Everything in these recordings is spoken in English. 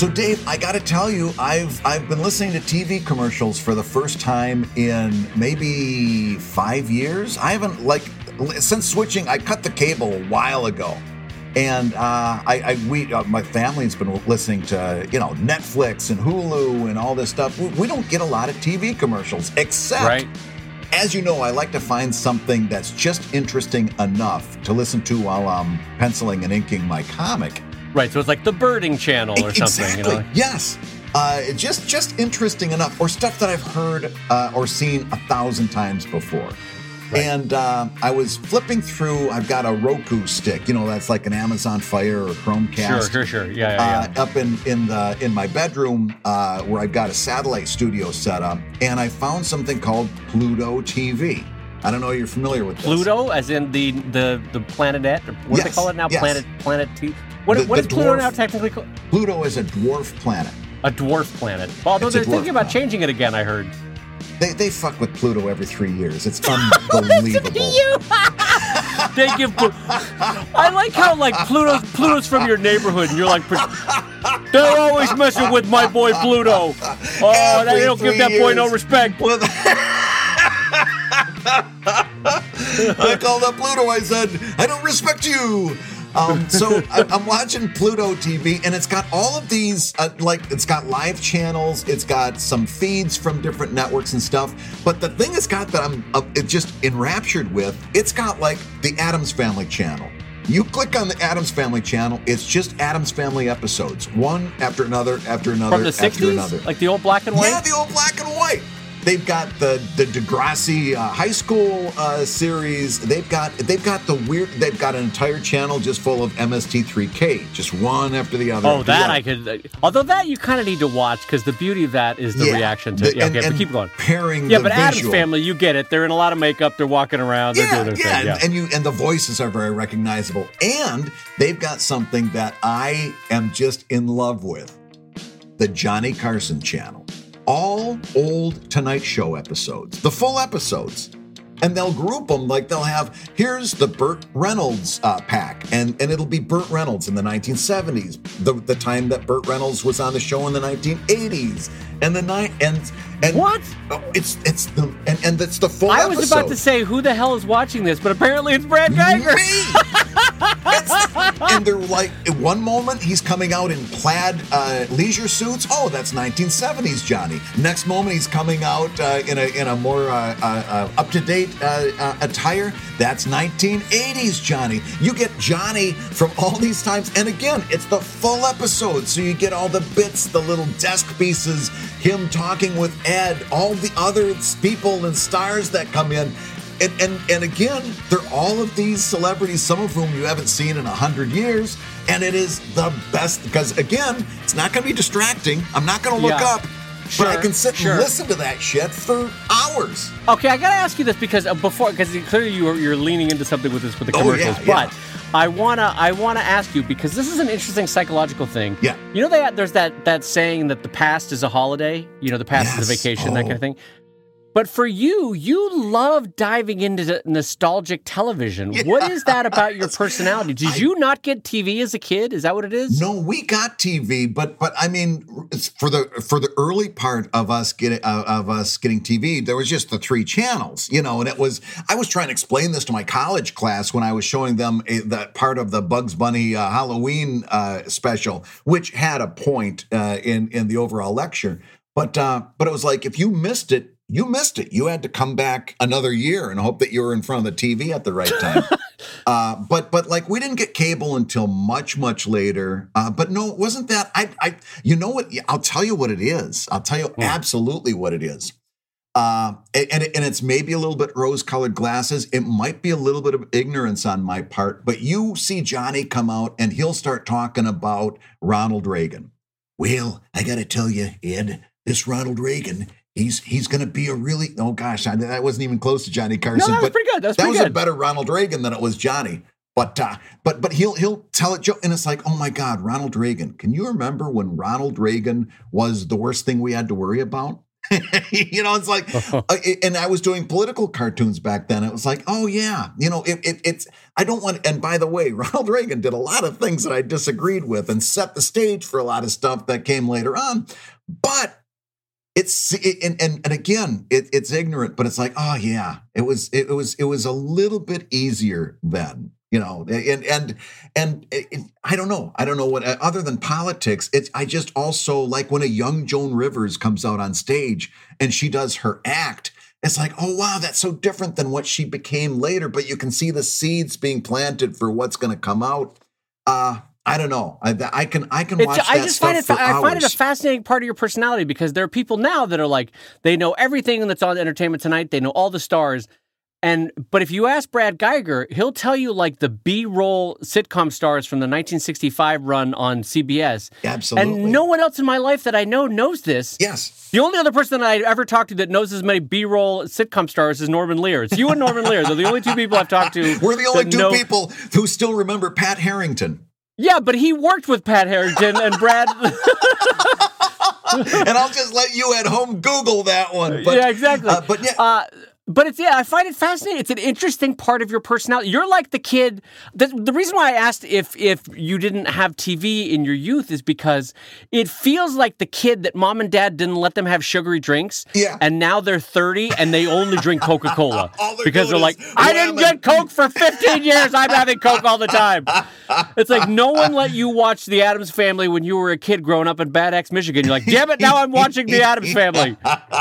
So Dave, I got to tell you, I've been listening to TV commercials for the first time in maybe 5 years. I haven't since switching. I cut the cable a while ago, and my family's been listening to Netflix and Hulu and all this stuff. We don't get a lot of TV commercials, except. Right. As you know, I like to find something that's just interesting enough to listen to while I'm penciling and inking my comic. Right, so it's like the birding channel or something, Exactly. Yes. Just interesting enough, or stuff that I've heard or seen 1,000 times before. Right. And I was flipping through. I've got a Roku stick, that's like an Amazon Fire or Chromecast. Sure. Yeah. Up in my bedroom where I've got a satellite studio set up, and I found something called Pluto TV. I don't know if you're familiar with this. Pluto, as in the planetette? What do they call it now? Yes. Planet T. What is Pluto now technically called? Pluto is a dwarf planet. A dwarf planet. Although they're thinking about changing it again, I heard. They fuck with Pluto every 3 years. It's unbelievable. They give. I like how Pluto's from your neighborhood, and you're like, they're always messing with my boy Pluto. Oh, they don't give that boy no respect. I called up Pluto. I said, I don't respect you. So I'm watching Pluto TV, and it's got all of these, it's got live channels, it's got some feeds from different networks and stuff. But the thing it's got that I'm just enraptured with, it's got like the Addams Family channel. You click on the Addams Family channel, it's just Addams Family episodes, one after another, after another, from the 60s? Like the old black and white? Yeah, the old black and white. They've got the Degrassi high school series. They've got an entire channel just full of MST3K, just one after the other. Oh, that I could. Although that you kind of need to watch because the beauty of that is the reaction to. But keep going. Pairing. Yeah, but Addams Family, you get it. They're in a lot of makeup. They're walking around. They're doing their thing. Yeah, and the voices are very recognizable. And they've got something that I am just in love with: the Johnny Carson channel. All old Tonight Show episodes, the full episodes, and they'll group them like they'll have, here's the Burt Reynolds pack, and it'll be Burt Reynolds in the 1970s, the time that Burt Reynolds was on the show in the 1980s, and what? It's the full episode. I was about to say, who the hell is watching this? But apparently it's Brad Geiger. Me! And they're like, at one moment he's coming out in plaid leisure suits. Oh, that's 1970s Johnny. Next moment he's coming out in a more up-to-date attire. That's 1980s Johnny. You get Johnny from all these times, and again, it's the full episode, so you get all the bits, the little desk pieces, him talking with Ed, all the other people and stars that come in. And again, they're all of these celebrities, some of whom you haven't seen in 100 years, and it is the best because, again, it's not going to be distracting. I'm not going to look up, but I can sit and listen to that shit for hours. Okay, I got to ask you this because clearly you're leaning into something with the commercials, but I wanna ask you because this is an interesting psychological thing. Yeah, you know there's that saying that the past is a holiday. The past is a vacation, that kind of thing. But for you love diving into nostalgic television. Yeah. What is that about your personality? Did you not get TV as a kid? Is that what it is? No, we got TV, but I mean, for the early part of us getting TV, there was just the 3 channels, and I was trying to explain this to my college class when I was showing them that part of the Bugs Bunny Halloween special, which had a point in the overall lecture, but it was like if you missed it. You missed it. You had to come back another year and hope that you were in front of the TV at the right time. But like we didn't get cable until much, much later. But no, it wasn't that. You know what? I'll tell you what it is. I'll tell you absolutely what it is. And it's maybe a little bit rose-colored glasses. It might be a little bit of ignorance on my part. But you see Johnny come out and he'll start talking about Ronald Reagan. Well, I got to tell you, Ed, this Ronald Reagan. He's going to be a really, oh gosh, I wasn't even close to Johnny Carson. No, that's pretty good. That was a better Ronald Reagan than it was Johnny. But he'll tell it, Joe, and it's like, oh my God, Ronald Reagan. Can you remember when Ronald Reagan was the worst thing we had to worry about? It's like, and I was doing political cartoons back then. It was like, oh yeah, it's, I don't want, and by the way, Ronald Reagan did a lot of things that I disagreed with and set the stage for a lot of stuff that came later on. But and again, it's ignorant, but it's like, oh yeah, it was a little bit easier then. And I don't know what, other than politics, I just also like when a young Joan Rivers comes out on stage and she does her act, it's like, oh wow, that's so different than what she became later, but you can see the seeds being planted for what's going to come out. I don't know. I can watch that stuff for hours. I find it a fascinating part of your personality because there are people now that are like, they know everything that's on Entertainment Tonight. They know all the stars. But if you ask Brad Geiger, he'll tell you like the B-roll sitcom stars from the 1965 run on CBS. Absolutely. And no one else in my life that I know knows this. Yes. The only other person that I ever talked to that knows as many B-roll sitcom stars is Norman Lear. It's you and Norman Lear. They're the only two people I've talked to. We're the only two people who still remember Pat Harrington. Yeah, but he worked with Pat Harrington and Brad. And I'll just let you at home Google that one. But, yeah, exactly. But yeah. But I find it fascinating. It's an interesting part of your personality. You're like the kid. The reason why I asked if you didn't have TV in your youth is because it feels like the kid that mom and dad didn't let them have sugary drinks. Yeah. And now they're 30 and they only drink Coca-Cola. Because they're like, I didn't get Coke for 15 years. I'm having Coke all the time. It's like no one let you watch The Addams Family when you were a kid growing up in Bad Axe, Michigan. You're like, damn it, now I'm watching The Addams Family.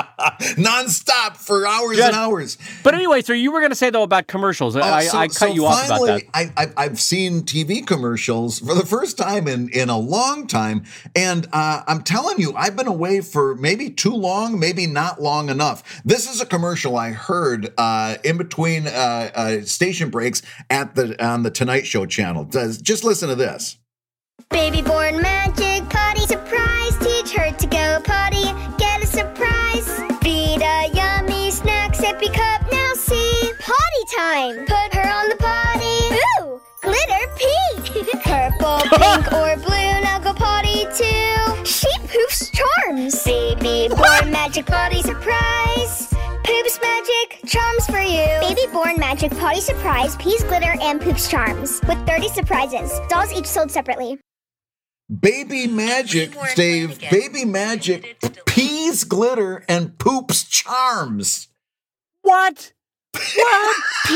Nonstop for hours and hours. But anyway, so you were going to say, though, about commercials. I cut you off about that. I've seen TV commercials for the first time in a long time. And I'm telling you, I've been away for maybe too long, maybe not long enough. This is a commercial I heard in between station breaks on the Tonight Show channel. Just listen to this. Baby born magic, potty surprise. Teach her to go potty, get a surprise. Feed a yummy snack, sippy cup, now see. Potty time, put her on the potty. Ooh, glitter pee. Purple, pink, or blue, now go potty too. She poops charms. Baby born magic potty surprise. Poops magic charms for you. Baby born magic potty surprise, peas glitter, and poops charms. With 30 surprises. Dolls each sold separately. Baby Magic, Dave. Baby Magic, peas glitter, and poops charms. What? What?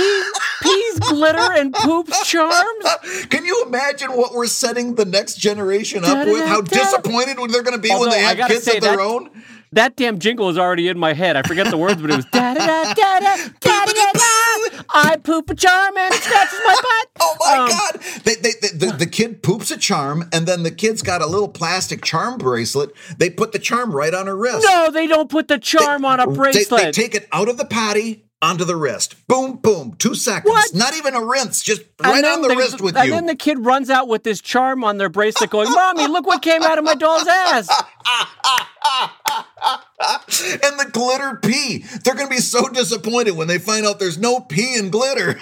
Peas glitter and poops charms? Can you imagine what we're setting the next generation up with? How disappointed they're going to be when they have kids of their own? That damn jingle is already in my head. I forget the words, but it was da-da-da-da-da-da-da-da. I poop a charm and it scratches my butt. Oh my God. The kid poops a charm, and then the kid's got a little plastic charm bracelet. They put the charm right on her wrist. No, they don't put the charm on a bracelet. They take it out of the potty onto the wrist. Boom, boom. 2 seconds. What? Not even a rinse. Just right on the wrist with you. And then the kid runs out with this charm on their bracelet going, Mommy, look what came out of my doll's ass. And the glitter pee. They're going to be so disappointed when they find out there's no pee and glitter.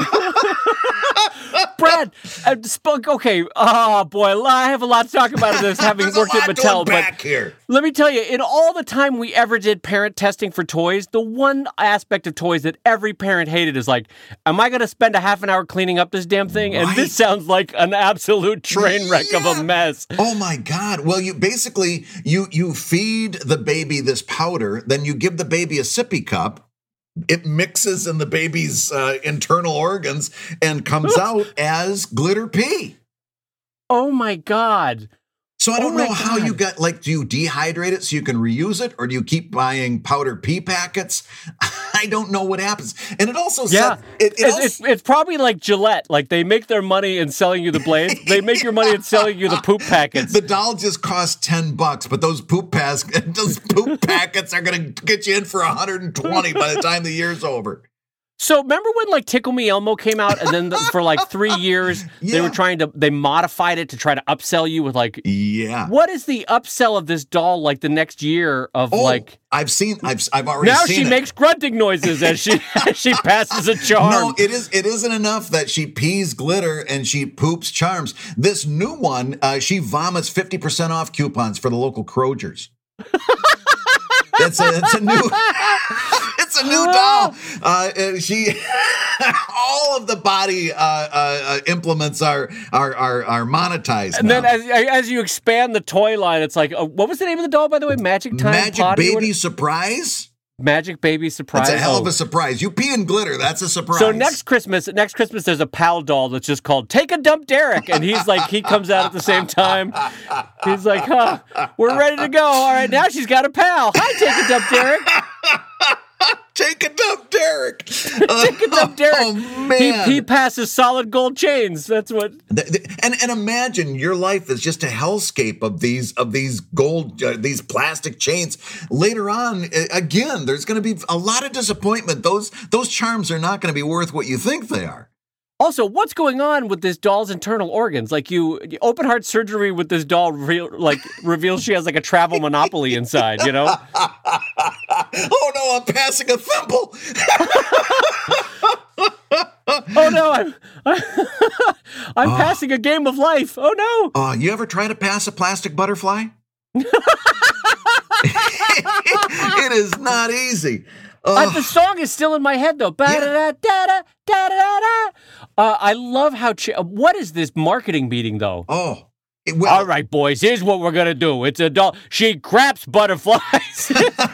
Brad, okay, oh boy, I have a lot to talk about in this, having worked at Mattel. But here. Let me tell you, in all the time we ever did parent testing for toys, the one aspect of toys that every parent hated is like, am I going to spend a half an hour cleaning up this damn thing? Right. And this sounds like an absolute train wreck of a mess. Oh my God. Well, you basically, you feed the baby this powder, then you give the baby a sippy cup. It mixes in the baby's internal organs and comes out as glitter pee. Oh my God. So I don't know how you got, do you dehydrate it so you can reuse it? Or do you keep buying powder pea packets? I don't know what happens. And it also said... It's probably like Gillette. Like, they make their money in selling you the blades. They make your money in selling you the poop packets. The doll just costs $10, but those poop packets are going to get you in for $120 by the time the year's over. So remember when Tickle Me Elmo came out, and then for 3 years they modified it to try to upsell you with what is the upsell of this doll the next year of I've already seen now she makes grunting noises as she passes a charm. No, it isn't enough that she pees glitter and she poops charms. This new one, she vomits 50% off coupons for the local Krogers. It's a new. It's a new doll. She, all of the body implements are monetized. And now. then as you expand the toy line, it's like, what was the name of the doll, by the way? Magic Time Magic Potty? Baby Surprise. Magic Baby Surprise. That's a hell of a surprise. You pee and glitter. That's a surprise. So next Christmas, there's a pal doll that's just called Take a Dump Derek. And he's like, he comes out at the same time. He's like, we're ready to go. All right, now she's got a pal. Hi, Take a Dump Derek. Take a dump, Derek. Take a dump, Derek. Oh, man. He passes solid gold chains. That's what. And imagine your life is just a hellscape of these gold, these plastic chains. Later on, again, there's going to be a lot of disappointment. Those charms are not going to be worth what you think they are. Also, what's going on with this doll's internal organs? Like, you open heart surgery with this doll reveals she has like a travel monopoly inside, you know? Oh no, I'm passing a thimble. Oh no, I'm passing a game of life. Oh no. You ever try to pass a plastic butterfly? It is not easy. The song is still in my head though. I love how. What is this marketing meeting though? All right, boys. Here's what we're gonna do. It's a doll. She craps butterflies.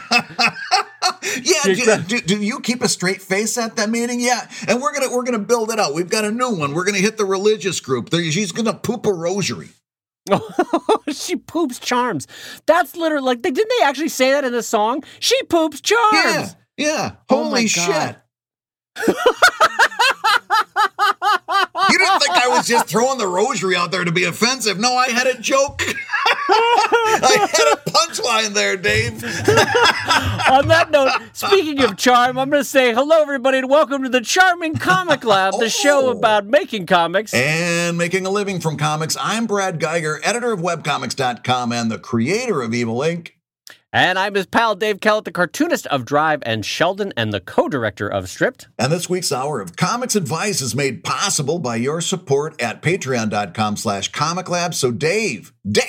Yeah. Do you keep a straight face at that meeting? Yeah. And we're gonna build it out. We've got a new one. We're gonna hit the religious group. She's gonna poop a rosary. She poops charms. That's literally like. Didn't they actually say that in the song? She poops charms. Yeah. Oh Holy shit. You didn't think I was just throwing the rosary out there to be offensive. No, I had a joke. I had a punchline there, Dave. On that note, speaking of charm, I'm going to say hello, everybody, and welcome to the Charming Comic Lab, the show about making comics. And making a living from comics. I'm Brad Geiger, editor of webcomics.com and the creator of Evil Inc. And I'm his pal, Dave Kellett, the cartoonist of Drive and Sheldon and the co-director of Stripped. And this week's hour of comics advice is made possible by your support at patreon.com/comiclab. So Dave,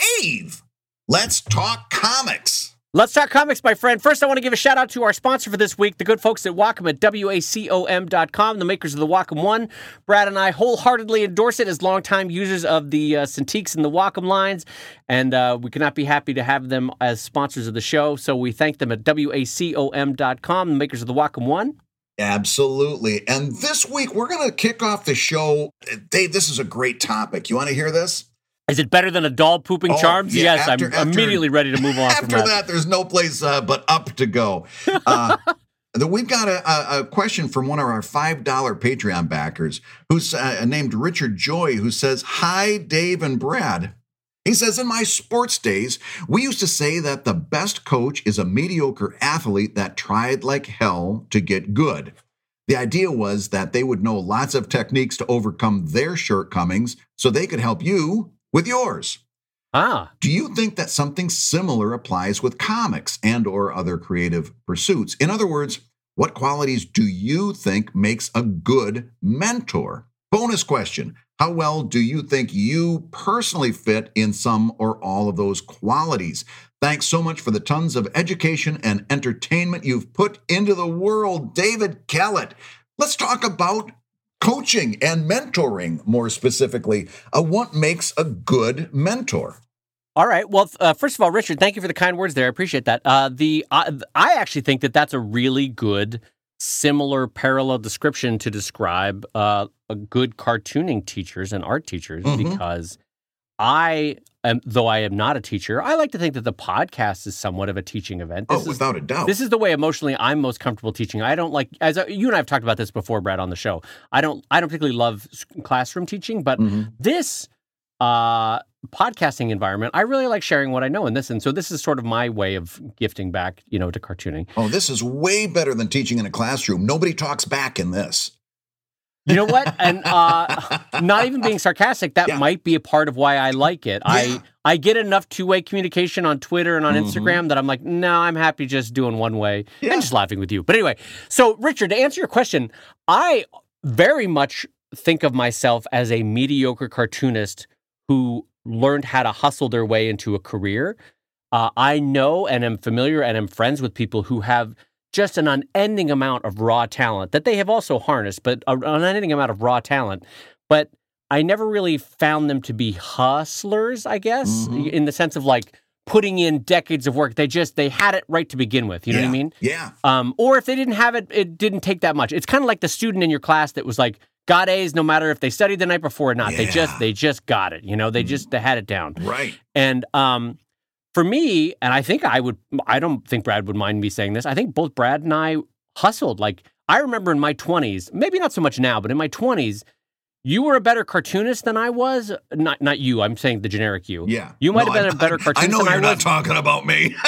let's talk comics. Let's talk comics, my friend. First, I want to give a shout out to our sponsor for this week, the good folks at Wacom at wacom.com, the makers of the Wacom One. Brad and I wholeheartedly endorse it as longtime users of the Cintiqs and the Wacom lines, and we cannot be happy to have them as sponsors of the show. So we thank them at wacom.com, the makers of the Wacom One. Absolutely. And this week, we're going to kick off the show. Dave, this is a great topic. You want to hear this? Is it better than a doll pooping charms? Yeah, yes, I'm immediately ready to move on from that. After that, there's no place but up to go. We've got a question from one of our $5 Patreon backers who's named Richard Joy, who says, "Hi, Dave and Brad." He says, "In my sports days, we used to say that the best coach is a mediocre athlete that tried like hell to get good. The idea was that they would know lots of techniques to overcome their shortcomings so they could help you with yours." Do you think that something similar applies with comics and or other creative pursuits? In other words, what qualities do you think makes a good mentor? Bonus question: how well do you think you personally fit in some or all of those qualities? Thanks so much for the tons of education and entertainment you've put into the world, David Kellett. Let's talk about coaching and mentoring more specifically. What makes a good mentor? All right. Well, first of all, Richard, thank you for the kind words there. I appreciate that. I actually think that that's a really good, similar, parallel description to describe a good cartooning teachers and art teachers, because though I am not a teacher, I like to think that the podcast is somewhat of a teaching event. Without a doubt. This is the way emotionally I'm most comfortable teaching. I don't like, you and I have talked about this before, Brad, on the show. I don't particularly love classroom teaching, but this podcasting environment, I really like sharing what I know in this. And so this is sort of my way of gifting back, to cartooning. Oh, this is way better than teaching in a classroom. Nobody talks back in this. You know what? And not even being sarcastic, that might be a part of why I like it. Yeah. I get enough two-way communication on Twitter and on Instagram that I'm like, no, I'm happy just doing one way and just laughing with you. But anyway, so Richard, to answer your question, I very much think of myself as a mediocre cartoonist who learned how to hustle their way into a career. I know and am familiar and am friends with people who have just an unending amount of raw talent that they have also harnessed, but an unending amount of raw talent. But I never really found them to be hustlers, I guess, in the sense of like putting in decades of work. They had it right to begin with. You know what I mean? Yeah. Or if they didn't have it, it didn't take that much. It's kind of like the student in your class that was like, got A's no matter if they studied the night before or not. Yeah. They just got it. You know, they had it down. Right. And for me, and I don't think Brad would mind me saying this. I think both Brad and I hustled. Like, I remember in my 20s, maybe not so much now, but in my 20s, you were a better cartoonist than I was. Not you. I'm saying the generic you. Yeah. You might have been a better cartoonist than I was. I know you're not talking about me.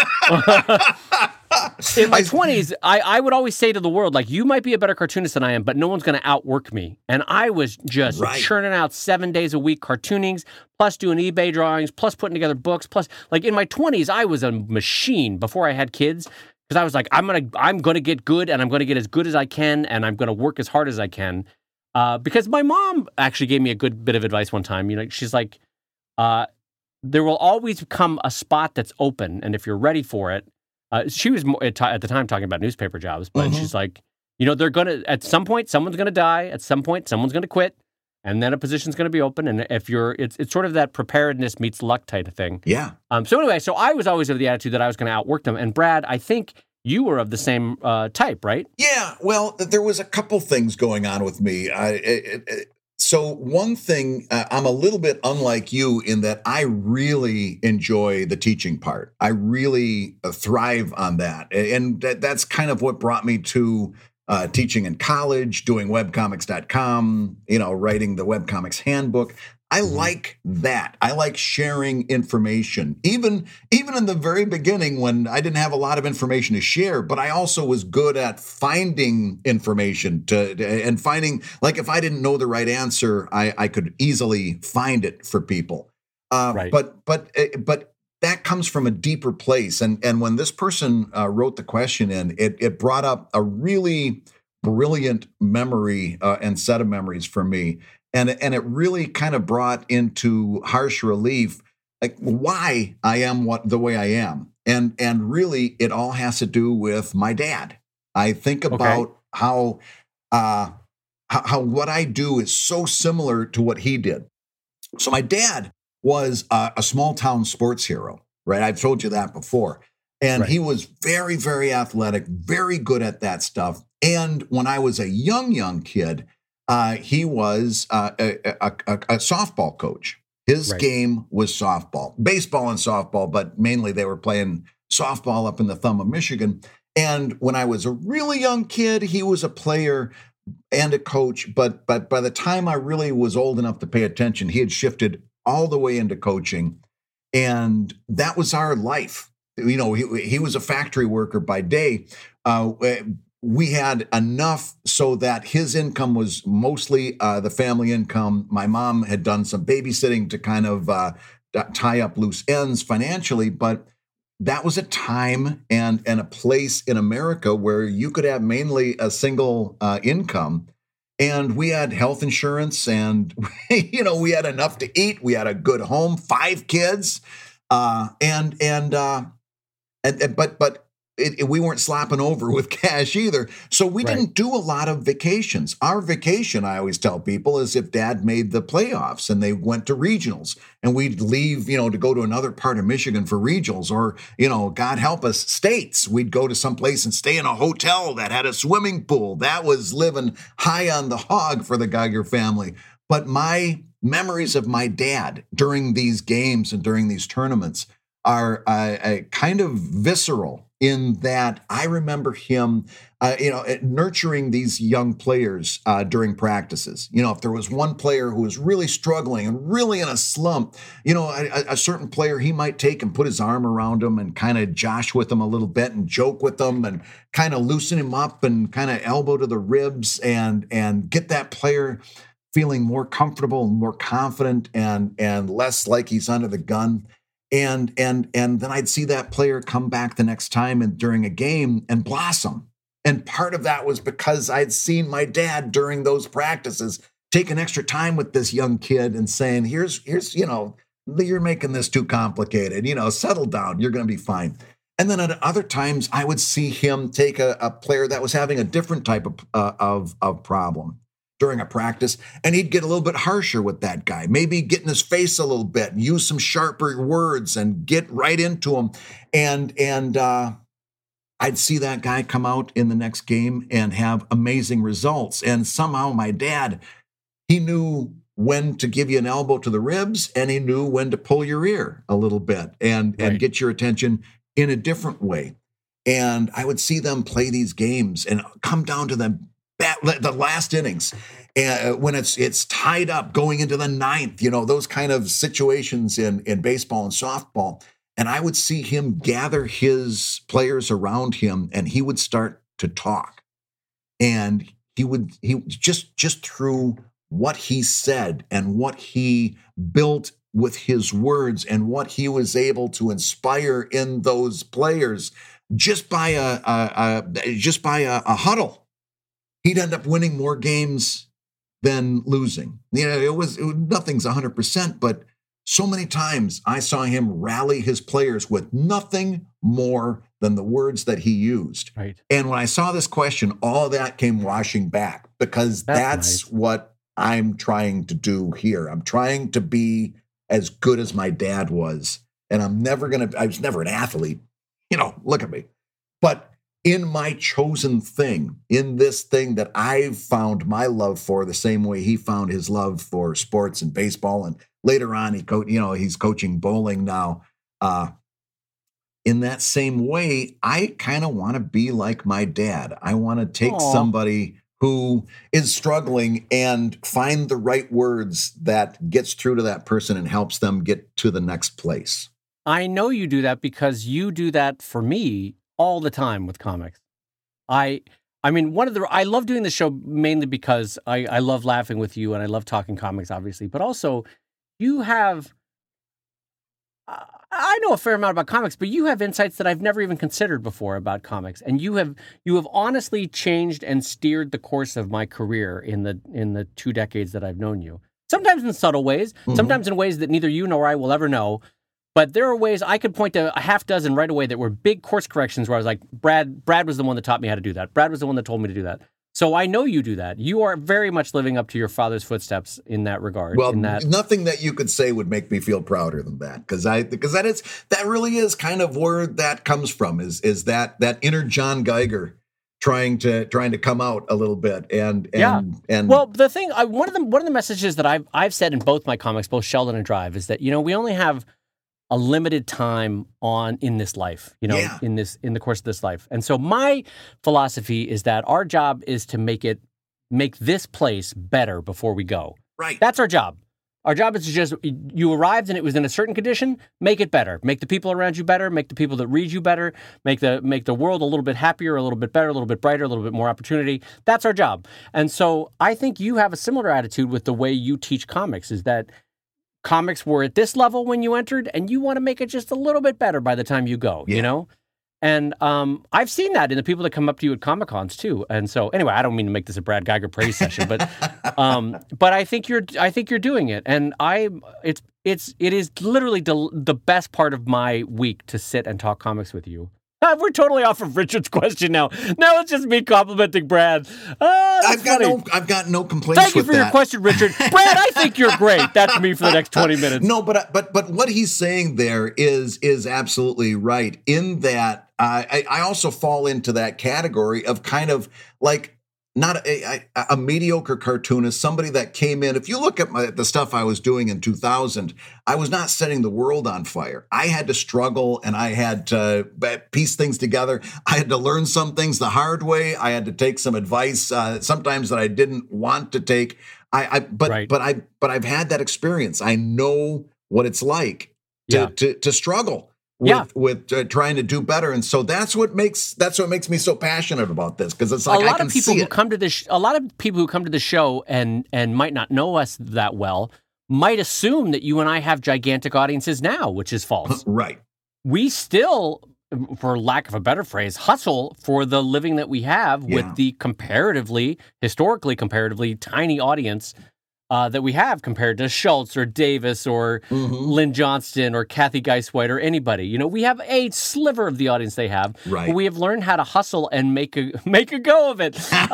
In my 20s, I would always say to the world, like, you might be a better cartoonist than I am, but no one's going to outwork me. And I was just churning out 7 days a week cartoonings, plus doing eBay drawings, plus putting together books, plus, like, in my 20s, I was a machine before I had kids, because I was like, I'm gonna get good, and I'm going to get as good as I can, and I'm going to work as hard as I can. Because my mom actually gave me a good bit of advice one time. You know, she's like, there will always come a spot that's open, and if you're ready for it, she was at the time talking about newspaper jobs, but she's like, you know, at some point, someone's going to die. At some point, someone's going to quit, and then a position's going to be open. And if it's sort of that preparedness meets luck type of thing. Yeah. So anyway, so I was always of the attitude that I was going to outwork them. And Brad, I think you were of the same type, right? Yeah. Well, there was a couple things going on with me. So one thing, I'm a little bit unlike you in that I really enjoy the teaching part. I really thrive on that. And that's kind of what brought me to teaching in college, doing webcomics.com, you know, writing the webcomics handbook. I like that. I like sharing information, even in the very beginning when I didn't have a lot of information to share, but I also was good at finding information and finding, like, if I didn't know the right answer, I could easily find it for people. Right. But that comes from a deeper place. And when this person wrote the question in, it brought up a really brilliant memory and set of memories for me. And it really kind of brought into harsh relief, like, why I am the way I am. And really it all has to do with my dad. I think about how what I do is so similar to what he did. So my dad was a small town sports hero, right? I've told you that before. And he was very, very athletic, very good at that stuff. And when I was a young kid, he was a softball coach. His game was softball, baseball and softball, but mainly they were playing softball up in the thumb of Michigan. And when I was a really young kid, he was a player and a coach. But by the time I really was old enough to pay attention, he had shifted all the way into coaching. And that was our life. You know, he was a factory worker by day. We had enough so that his income was mostly the family income. My mom had done some babysitting to kind of tie up loose ends financially, but that was a time and a place in America where you could have mainly a single income. And we had health insurance and, you know, we had enough to eat. We had a good home, 5 kids. We weren't slapping over with cash either. So we didn't do a lot of vacations. Our vacation, I always tell people, is if Dad made the playoffs and they went to regionals and we'd leave, you know, to go to another part of Michigan for regionals or, you know, God help us, states. We'd go to some place and stay in a hotel that had a swimming pool. That was living high on the hog for the Geiger family. But my memories of my dad during these games and during these tournaments are kind of visceral in that I remember him, nurturing these young players during practices. You know, if there was one player who was really struggling and really in a slump, you know, a certain player he might take and put his arm around him and kind of josh with him a little bit and joke with them and kind of loosen him up and kind of elbow to the ribs and get that player feeling more comfortable and more confident and less like he's under the gun. And then I'd see that player come back the next time and during a game and blossom. And part of that was because I'd seen my dad during those practices take an extra time with this young kid and saying, here's, you know, you're making this too complicated. Settle down. You're going to be fine. And then at other times, I would see him take a player that was having a different type of problem during a practice, and he'd get a little bit harsher with that guy, maybe get in his face a little bit, and use some sharper words and get right into him. And I'd see that guy come out in the next game and have amazing results. And somehow my dad, he knew when to give you an elbow to the ribs, and he knew when to pull your ear a little bit and get your attention in a different way. And I would see them play these games and come down to the last innings, when it's tied up going into the ninth, those kind of situations in baseball and softball. And I would see him gather his players around him, and he would start to talk. And he just through what he said and what he built with his words and what he was able to inspire in those players, just by a huddle, he'd end up winning more games than losing. Nothing's 100%, but so many times I saw him rally his players with nothing more than the words that he used. Right. And when I saw this question, all that came washing back, because that's nice. What I'm trying to do here. I'm trying to be as good as my dad was. And I was never an athlete. Look at me. But in my chosen thing, in this thing that I've found my love for, the same way he found his love for sports and baseball, and later on he's coaching bowling now. In that same way, I kind of want to be like my dad. I want to take somebody who is struggling and find the right words that gets through to that person and helps them get to the next place. I know you do that because you do that for me all the time with comics. I love doing the show mainly because I love laughing with you and I love talking comics, obviously, but also you have, I know a fair amount about comics, but you have insights that I've never even considered before about comics. And you have honestly changed and steered the course of my career in the 2 decades that I've known you. Sometimes in subtle ways, sometimes in ways that neither you nor I will ever know. But there are ways I could point to a half dozen right away that were big course corrections where I was like, Brad was the one that taught me how to do that. Brad was the one that told me to do that. So I know you do that. You are very much living up to your father's footsteps in that regard. Well, nothing that you could say would make me feel prouder than that, because that really is kind of where that comes from. Is that inner John Geiger trying to come out a little bit and well, the thing one of the messages that I've said in both my comics, both Sheldon and Drive, is that we only have a limited time in this life, in the course of this life. And so my philosophy is that our job is to make this place better before we go. Right. That's our job. Our job is to just, you arrived and it was in a certain condition, make it better. Make the people around you better, make the people that read you better, make the world a little bit happier, a little bit better, a little bit brighter, a little bit more opportunity. That's our job. And so I think you have a similar attitude with the way you teach comics, is that comics were at this level when you entered, and you want to make it just a little bit better by the time you go, And I've seen that in the people that come up to you at Comic-Cons too. And so anyway, I don't mean to make this a Brad Geiger praise session, but I think you're doing it. And it is literally the best part of my week to sit and talk comics with you. We're totally off of Richard's question now. Now it's just me complimenting Brad. I've got no complaints. Thank you for your question, Richard. Brad, I think you're great. That's me for the next 20 minutes. No, but what he's saying there is absolutely right. In that, I also fall into that category of kind of like not a mediocre cartoonist, somebody that came in. If you look at the stuff I was doing in 2000, I was not setting the world on fire. I had to struggle and I had to piece things together. I had to learn some things the hard way. I had to take some advice sometimes that I didn't want to take. But I've had that experience. I know what it's like to struggle with trying to do better, and so that's what makes me so passionate about this, because it's like a lot of people who come to the show and might not know us that well might assume that you and I have gigantic audiences now, which is false. Right. We still, for lack of a better phrase, hustle for the living that we have with the historically comparatively tiny audience that we have compared to Schultz or Davis or Lynn Johnston or Kathy Geiswhite or anybody. You know, we have a sliver of the audience they have. Right. But we have learned how to hustle and make a go of it.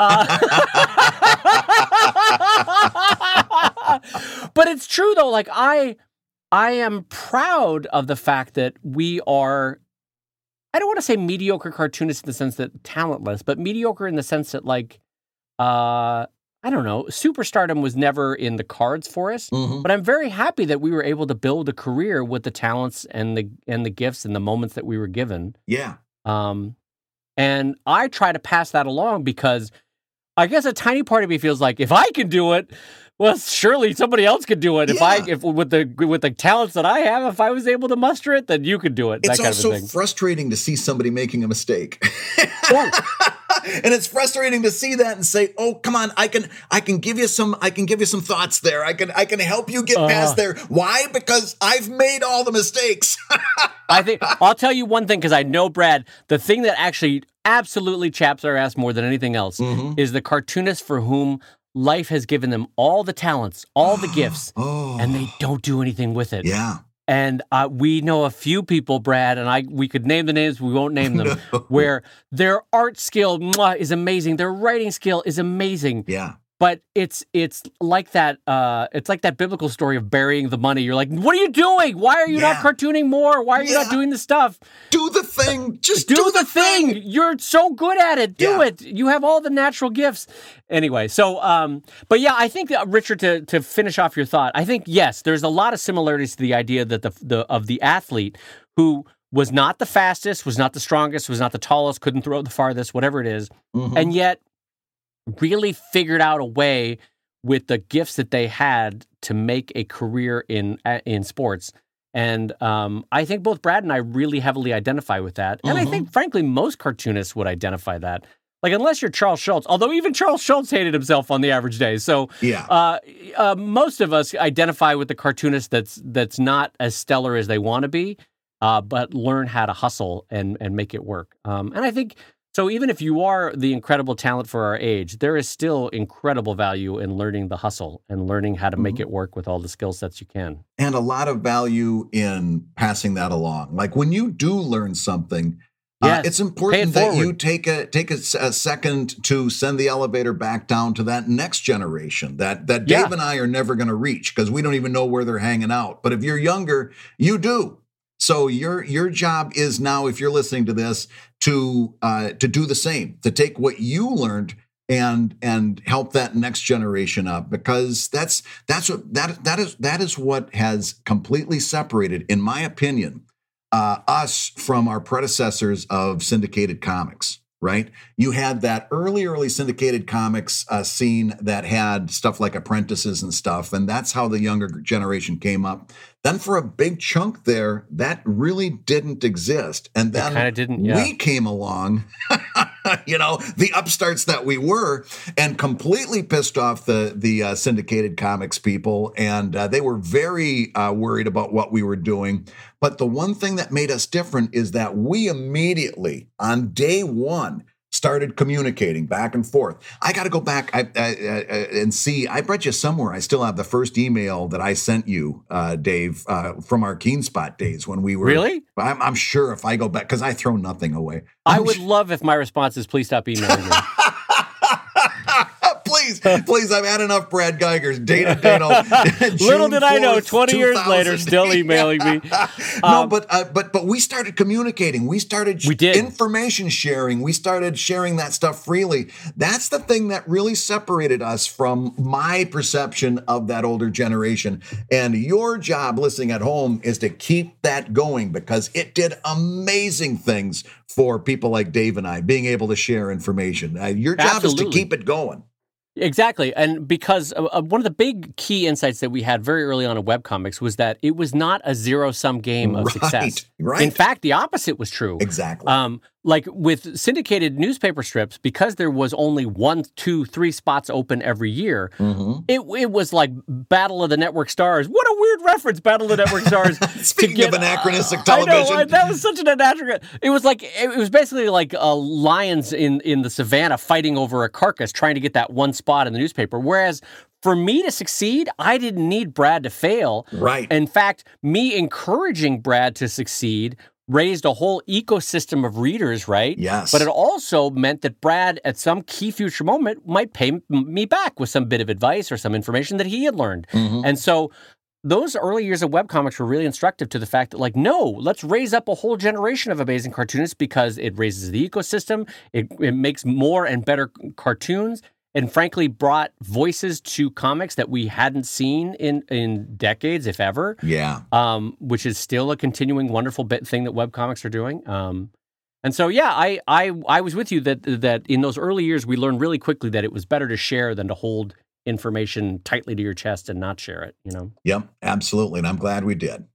But it's true though. Like I am proud of the fact that we are. I don't want to say mediocre cartoonists in the sense that talentless, but mediocre in the sense that like. I don't know, superstardom was never in the cards for us, but I'm very happy that we were able to build a career with the talents and the gifts and the moments that we were given. Yeah. And I try to pass that along because I guess a tiny part of me feels like if I can do it, well, surely somebody else could do it. Yeah. If with the talents that I have, if I was able to muster it, then you could do it. It's that kind also of a thing. frustrating to see somebody making a mistake. Oh. And it's frustrating to see that and say, "Oh, come on, I can give you some thoughts there. I can help you get past there." Why? Because I've made all the mistakes. I think I'll tell you one thing because I know Brad. The thing that actually absolutely chaps our ass more than anything else is the cartoonist for whom life has given them all the talents, all the gifts, and they don't do anything with it. Yeah. And we know a few people, Brad, and we could name the names, we won't name them, where their art skill is amazing, their writing skill is amazing. Yeah. But it's like that biblical story of burying the money. You're like, what are you doing? Why are you not cartooning more? Why are you not doing the stuff? Do the thing. Just do the thing. You're so good at it. Do it. You have all the natural gifts. Anyway, so but yeah, I think that, Richard, to finish off your thought, I think yes, there's a lot of similarities to the idea that the athlete who was not the fastest, was not the strongest, was not the tallest, couldn't throw the farthest, whatever it is, and yet really figured out a way with the gifts that they had to make a career in sports. And I think both Brad and I really heavily identify with that. And I think, frankly, most cartoonists would identify that. Like, unless you're Charles Schultz, although even Charles Schultz hated himself on the average day. So most of us identify with the cartoonist that's not as stellar as they want to be, but learn how to hustle and make it work. And I think... So even if you are the incredible talent for our age, there is still incredible value in learning the hustle and learning how to make it work with all the skill sets you can. And a lot of value in passing that along. Like when you do learn something, it's important that you take a second to send the elevator back down to that next generation that Dave and I are never going to reach because we don't even know where they're hanging out. But if you're younger, you do. So your job is now, if you're listening to this, to do the same, to take what you learned and help that next generation up, because that is what has completely separated, in my opinion, us from our predecessors of syndicated comics. Right? You had that early syndicated comics scene that had stuff like Apprentices and stuff, and that's how the younger generation came up. Then for a big chunk there, that really didn't exist. And then we came along, the upstarts that we were, and completely pissed off the syndicated comics people, and they were very worried about what we were doing. But the one thing that made us different is that we immediately, on day one, started communicating back and forth. I got to go back and see. I bet you somewhere I still have the first email that I sent you, Dave, from our Keen Spot days when we were. Really? I'm sure if I go back, because I throw nothing away. I would love if my response is, please stop emailing me. Please, I've had enough Brad Geigers. Dana Dano. Little did I know, 20 years later, still emailing me. But we started communicating. We started information sharing. We started sharing that stuff freely. That's the thing that really separated us from my perception of that older generation. And your job listening at home is to keep that going, because it did amazing things for people like Dave and I, being able to share information. Your job is to keep it going. Exactly. And because one of the big key insights that we had very early on in webcomics was that it was not a zero-sum game of success. Right. In fact, the opposite was true. Exactly. like with syndicated newspaper strips, because there was only 1, 2, 3 spots open every year, it was like Battle of the Network Stars. What a weird reference, Battle of the Network Stars. Speaking of anachronistic television. I know, that was such an anachronistic. It was basically like lions in the savannah fighting over a carcass, trying to get that one spot in the newspaper. Whereas for me to succeed, I didn't need Brad to fail. Right. In fact, me encouraging Brad to succeed raised a whole ecosystem of readers, right? Yes. But it also meant that Brad, at some key future moment, might pay me back with some bit of advice or some information that he had learned. And so those early years of webcomics were really instructive to the fact that, like, no, let's raise up a whole generation of amazing cartoonists because it raises the ecosystem, it makes more and better cartoons, and frankly brought voices to comics that we hadn't seen in decades, if ever. Yeah. Which is still a continuing wonderful thing that webcomics are doing. And so, yeah, I was with you that in those early years, we learned really quickly that it was better to share than to hold information tightly to your chest and not share it, you know? Yep, absolutely. And I'm glad we did.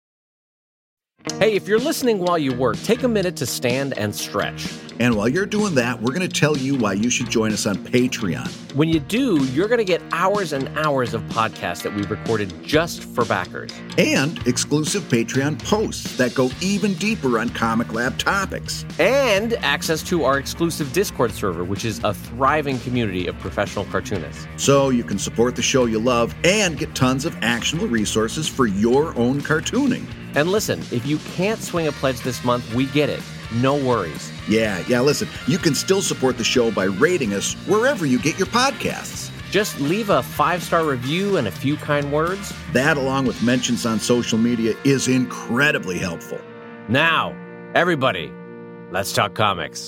Hey, if you're listening while you work, take a minute to stand and stretch. And while you're doing that, we're going to tell you why you should join us on Patreon. When you do, you're going to get hours and hours of podcasts that we recorded just for backers. And exclusive Patreon posts that go even deeper on Comic Lab topics. And access to our exclusive Discord server, which is a thriving community of professional cartoonists. So you can support the show you love and get tons of actionable resources for your own cartooning. And listen, if you can't swing a pledge this month, we get it. No worries. Yeah, listen, you can still support the show by rating us wherever you get your podcasts. Just leave a 5-star review and a few kind words. That, along with mentions on social media, is incredibly helpful. Now, everybody, let's talk comics.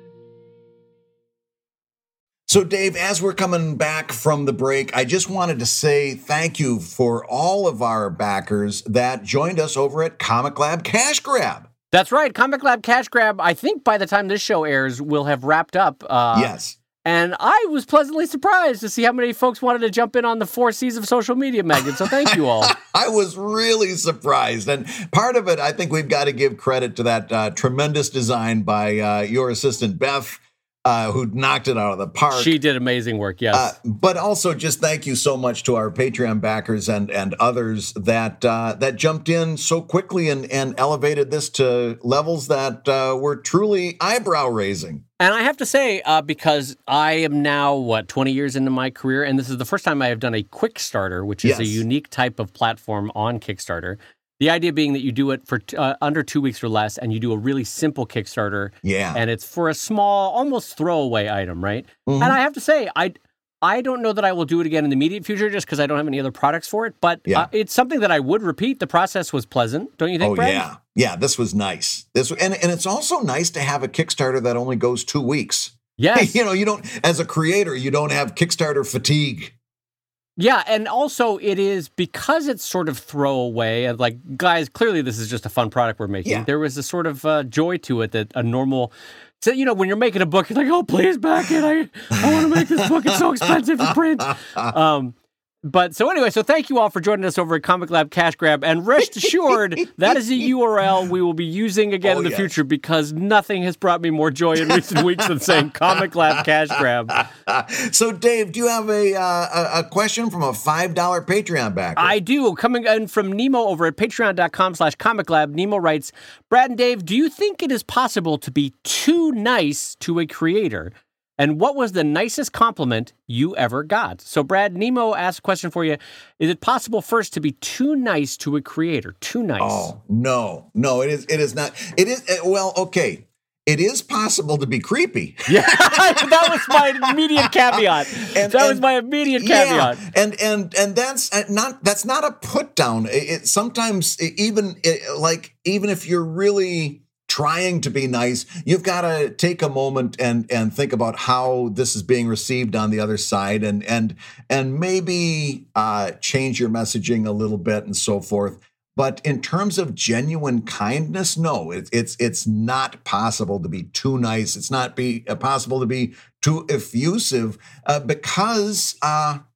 So, Dave, as we're coming back from the break, I just wanted to say thank you for all of our backers that joined us over at Comic Lab Cash Grab. That's right. Comic Lab Cash Grab, I think by the time this show airs, will have wrapped up. Yes. And I was pleasantly surprised to see how many folks wanted to jump in on the 4 C's of social media, Megan. So thank you all. I was really surprised. And part of it, I think we've got to give credit to that tremendous design by your assistant, Beth, who knocked it out of the park. She did amazing work, yes. But also just thank you so much to our Patreon backers and others that jumped in so quickly and elevated this to levels that were truly eyebrow-raising. And I have to say, because I am now, 20 years into my career, and this is the first time I have done a Quickstarter, which is a unique type of platform on Kickstarter. The idea being that you do it for under 2 weeks or less, and you do a really simple Kickstarter. Yeah. And it's for a small, almost throwaway item, right? And I have to say, I don't know that I will do it again in the immediate future just because I don't have any other products for it. But it's something that I would repeat. The process was pleasant, don't you think, Brad? Yeah. Yeah, this was nice. And it's also nice to have a Kickstarter that only goes 2 weeks. Yes. You don't, as a creator, you don't have Kickstarter fatigue. Yeah, and also it is because it's sort of throwaway, and like, guys, clearly this is just a fun product we're making. Yeah. There was a sort of joy to it that a normal, so, when you're making a book, you're like, oh, please back it. I want to make this book. It's so expensive to print. But so anyway, so thank you all for joining us over at Comic Lab Cash Grab, and rest assured that is a URL we will be using again in the future because nothing has brought me more joy in recent weeks than saying Comic Lab Cash Grab. So, Dave, do you have a question from a $5 Patreon backer? I do. Coming in from Nemo over at patreon.com/comiclab. Nemo writes, Brad and Dave, do you think it is possible to be too nice to a creator? And what was the nicest compliment you ever got? So, Brad, Nemo asked a question for you. Is it possible first to be too nice to a creator? Too nice? Oh, no, it is not. It is, well, okay. It is possible to be creepy. Yeah, that was my immediate caveat. Yeah, and that's not a put down. Sometimes even if you're really trying to be nice, you've got to take a moment and think about how this is being received on the other side, and maybe change your messaging a little bit and so forth. But in terms of genuine kindness, no, it's not possible to be too nice. It's not possible to be too effusive because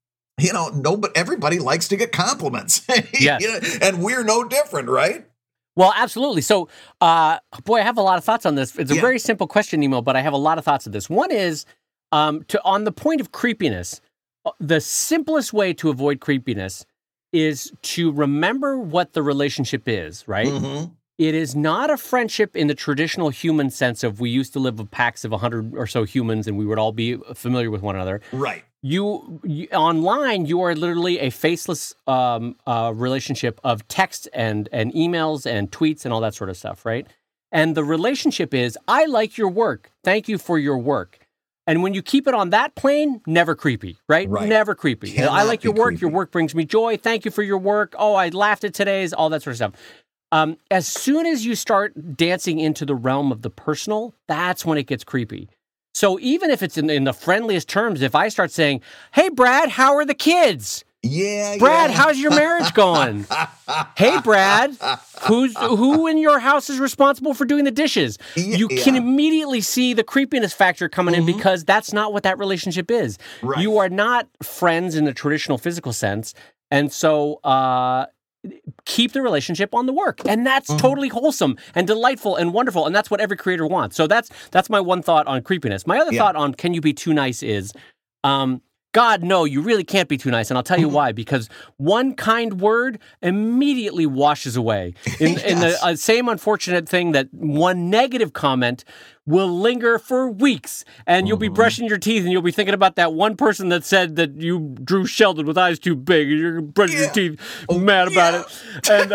but everybody likes to get compliments. Yes. And we're no different, right? Well, absolutely. So, boy, I have a lot of thoughts on this. It's a very simple question, Nemo, but I have a lot of thoughts on this. One is, on the point of creepiness, the simplest way to avoid creepiness is to remember what the relationship is, right? Mm-hmm. It is not a friendship in the traditional human sense of we used to live with packs of 100 or so humans and we would all be familiar with one another. Right. You online, you are literally a faceless relationship of text and emails and tweets and all that sort of stuff, right? And the relationship is, I like your work. Thank you for your work. And when you keep it on that plane, never creepy, right? Never creepy. Cannot I like your work. Creepy. Your work brings me joy. Thank you for your work. Oh, I laughed at today's, all that sort of stuff. As soon as you start dancing into the realm of the personal, that's when it gets creepy. So even if it's in the friendliest terms, if I start saying, hey, Brad, how are the kids? Yeah, Brad, how's your marriage going? Hey, Brad, who in your house is responsible for doing the dishes? You can immediately see the creepiness factor coming in because that's not what that relationship is. Right. You are not friends in the traditional physical sense. And so keep the relationship on the work. And that's totally wholesome and delightful and wonderful. And that's what every creator wants. So that's my one thought on creepiness. My other thought on can you be too nice is, God, no, you really can't be too nice. And I'll tell you why. Because one kind word immediately washes away. In the same unfortunate thing that one negative comment will linger for weeks. And you'll be brushing your teeth and you'll be thinking about that one person that said that you drew Sheldon with eyes too big. And you're brushing your teeth mad about it. And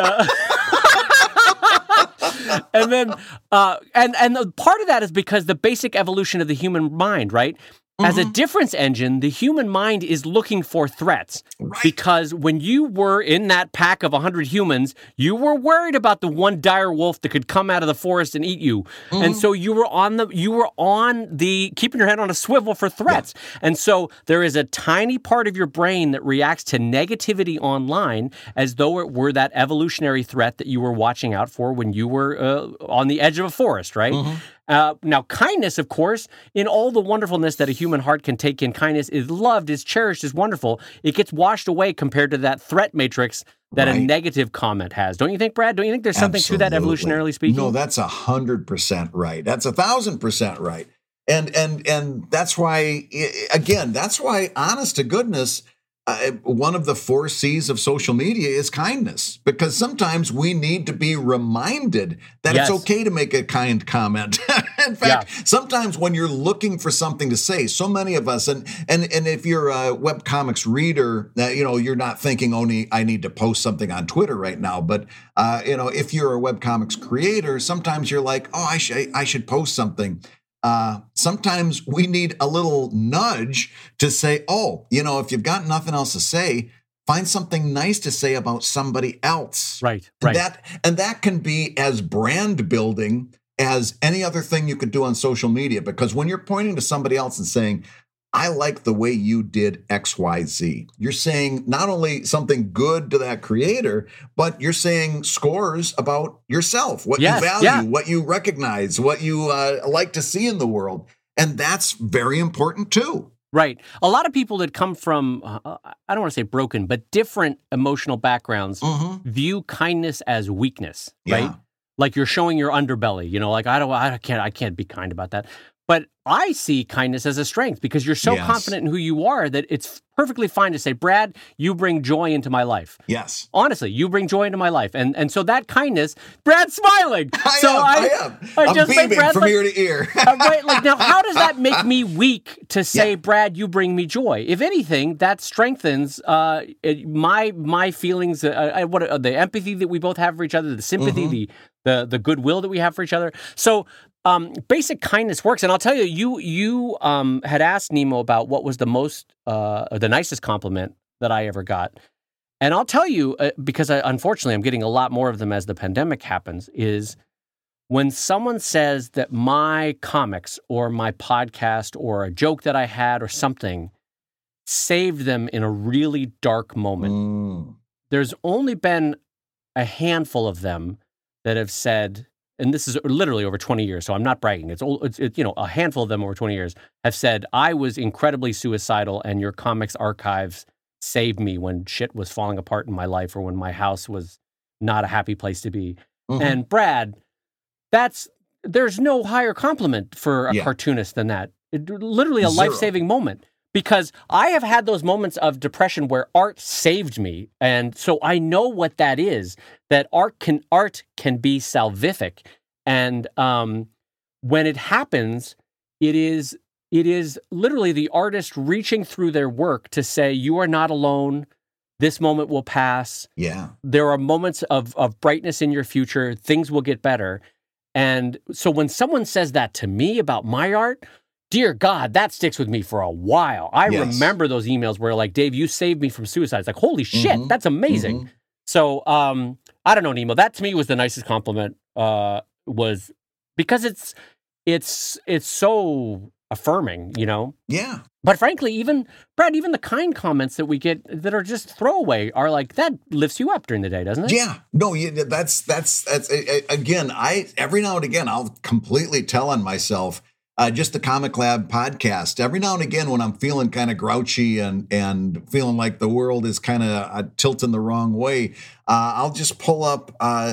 and then and part of that is because the basic evolution of the human mind, right? As a difference engine, the human mind is looking for threats. Right. Because when you were in that pack of 100 humans, you were worried about the one dire wolf that could come out of the forest and eat you. And so you were on the keeping your head on a swivel for threats. Yeah. And so there is a tiny part of your brain that reacts to negativity online as though it were that evolutionary threat that you were watching out for when you were on the edge of a forest, right? Now, kindness, of course, in all the wonderfulness that a human heart can take in, kindness is loved, is cherished, is wonderful. It gets washed away compared to that threat matrix that a negative comment has. Don't you think, Brad? Don't you think there's something to that evolutionarily speaking? No, that's 100% right. That's 1,000% right. And that's why, again, that's why, honest to goodness, one of the 4 C's of social media is kindness, because sometimes we need to be reminded that it's okay to make a kind comment. In fact, sometimes when you're looking for something to say, so many of us, and if you're a webcomics reader, you're not thinking only I need to post something on Twitter right now. But, if you're a webcomics creator, sometimes you're like, oh, I should post something. Sometimes we need a little nudge to say, if you've got nothing else to say, find something nice to say about somebody else. Right. And that can be as brand building as any other thing you could do on social media, because when you're pointing to somebody else and saying, I like the way you did XYZ, you're saying not only something good to that creator, but you're saying scores about yourself, what you value, what you recognize, what you like to see in the world. And that's very important too. Right. A lot of people that come from, I don't want to say broken, but different emotional backgrounds view kindness as weakness, right? Like you're showing your underbelly, like I can't be kind about that. But I see kindness as a strength because you're so confident in who you are that it's perfectly fine to say, Brad, you bring joy into my life. Yes. Honestly, you bring joy into my life. And so that kindness, Brad's smiling. I am. I'm just beaming Brad, from ear to ear. Right, now, how does that make me weak to say, Brad, you bring me joy? If anything, that strengthens my feelings, the empathy that we both have for each other, the sympathy, the goodwill that we have for each other. So basic kindness works. And I'll tell you, you had asked Nemo about what was the nicest compliment that I ever got. And I'll tell you, because unfortunately I'm getting a lot more of them as the pandemic happens, is when someone says that my comics or my podcast or a joke that I had or something saved them in a really dark moment. There's only been a handful of them that have said, and this is literally over 20 years, so I'm not bragging. It's a handful of them over 20 years have said, I was incredibly suicidal and your comics archives saved me when shit was falling apart in my life or when my house was not a happy place to be. And Brad, there's no higher compliment for a cartoonist than that. Literally a life-saving moment. Because I have had those moments of depression where art saved me. And so I know what that is, that art can be salvific. And when it happens, it is literally the artist reaching through their work to say, you are not alone. This moment will pass. Yeah. There are moments of brightness in your future. Things will get better. And so when someone says that to me about my art, dear God, that sticks with me for a while. I remember those emails where like, Dave, you saved me from suicide. It's like, holy shit, that's amazing. So I don't know, Nemo. That to me was the nicest compliment. Was because it's so affirming, you know? Yeah. But frankly, even Brad, even the kind comments that we get that are just throwaway are like, that lifts you up during the day, doesn't it? Yeah. No, that's again, every now and again, I'll completely tell on myself. Just the Comic Lab podcast. Every now and again, when I'm feeling kind of grouchy and feeling like the world is kind of tilting the wrong way, I'll just pull up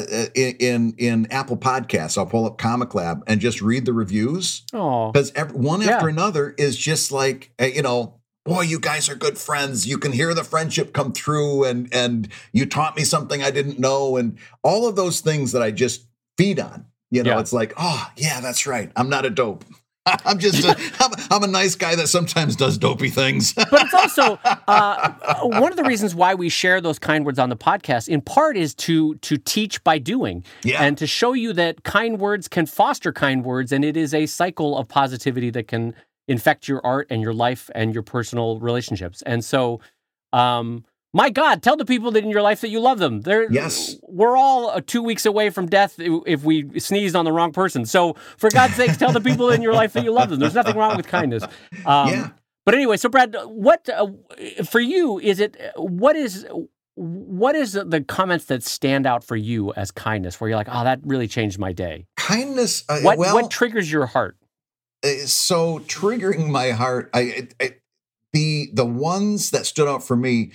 in Apple Podcasts. I'll pull up Comic Lab and just read the reviews. Oh, because one after another is just like boy, you guys are good friends. You can hear the friendship come through, and you taught me something I didn't know, and all of those things that I just feed on. It's like, oh yeah, that's right. I'm not a dope. I'm just I'm a nice guy that sometimes does dopey things. But it's also one of the reasons why we share those kind words on the podcast, in part, is to teach by doing, and to show you that kind words can foster kind words, and it is a cycle of positivity that can infect your art and your life and your personal relationships. And so, my God, tell the people that in your life that you love them. We're all 2 weeks away from death if we sneezed on the wrong person. So for God's sakes, tell the people in your life that you love them. There's nothing wrong with kindness. But anyway, so Brad, what for you is it? What is the comments that stand out for you as kindness, where you're like, oh, that really changed my day? Kindness. What triggers your heart? So triggering my heart, the ones that stood out for me.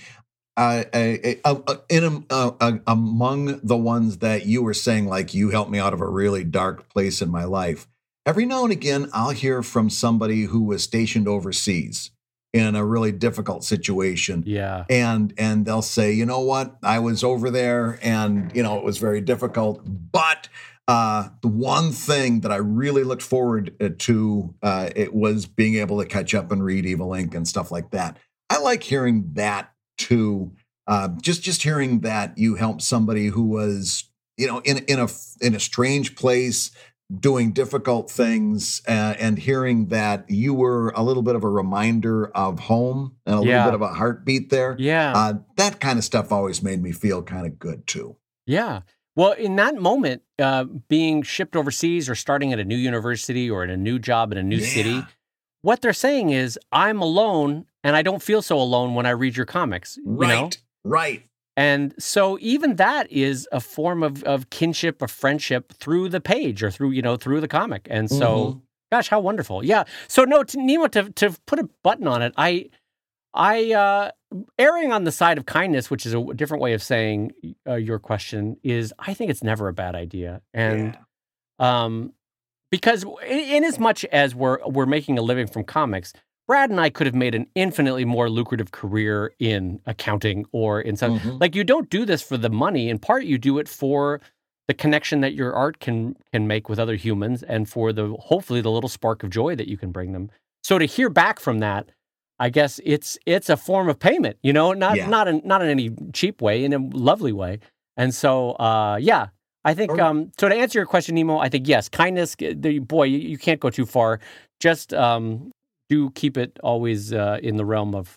Among the ones that you were saying, like, you helped me out of a really dark place in my life. Every now and again, I'll hear from somebody who was stationed overseas in a really difficult situation. Yeah. And they'll say, you know what, I was over there and, it was very difficult. But the one thing that I really looked forward to, it was being able to catch up and read Evil Inc. and stuff like that. I like hearing that too. Just hearing that you helped somebody who was, in a strange place, doing difficult things, and hearing that you were a little bit of a reminder of home and a little bit of a heartbeat there. Yeah. That kind of stuff always made me feel kind of good too. Yeah. Well, in that moment, being shipped overseas or starting at a new university or in a new job in a new city, what they're saying is, I'm alone and I don't feel so alone when I read your comics. Right. And so even that is a form of kinship, of friendship through the page or through the comic. And so, gosh, how wonderful. Yeah. So no, Nemo, to put a button on it, I erring on the side of kindness, which is a different way of saying your question, is I think it's never a bad idea. And, because in as much as we're making a living from comics, Brad and I could have made an infinitely more lucrative career in accounting or in some, like, you don't do this for the money. In part, you do it for the connection that your art can make with other humans, and for hopefully the little spark of joy that you can bring them. So to hear back from that, I guess it's a form of payment, not in any cheap way, in a lovely way. And so, I think, so to answer your question, Nemo, I think, yes, kindness, boy, you can't go too far. Just, do keep it always in the realm of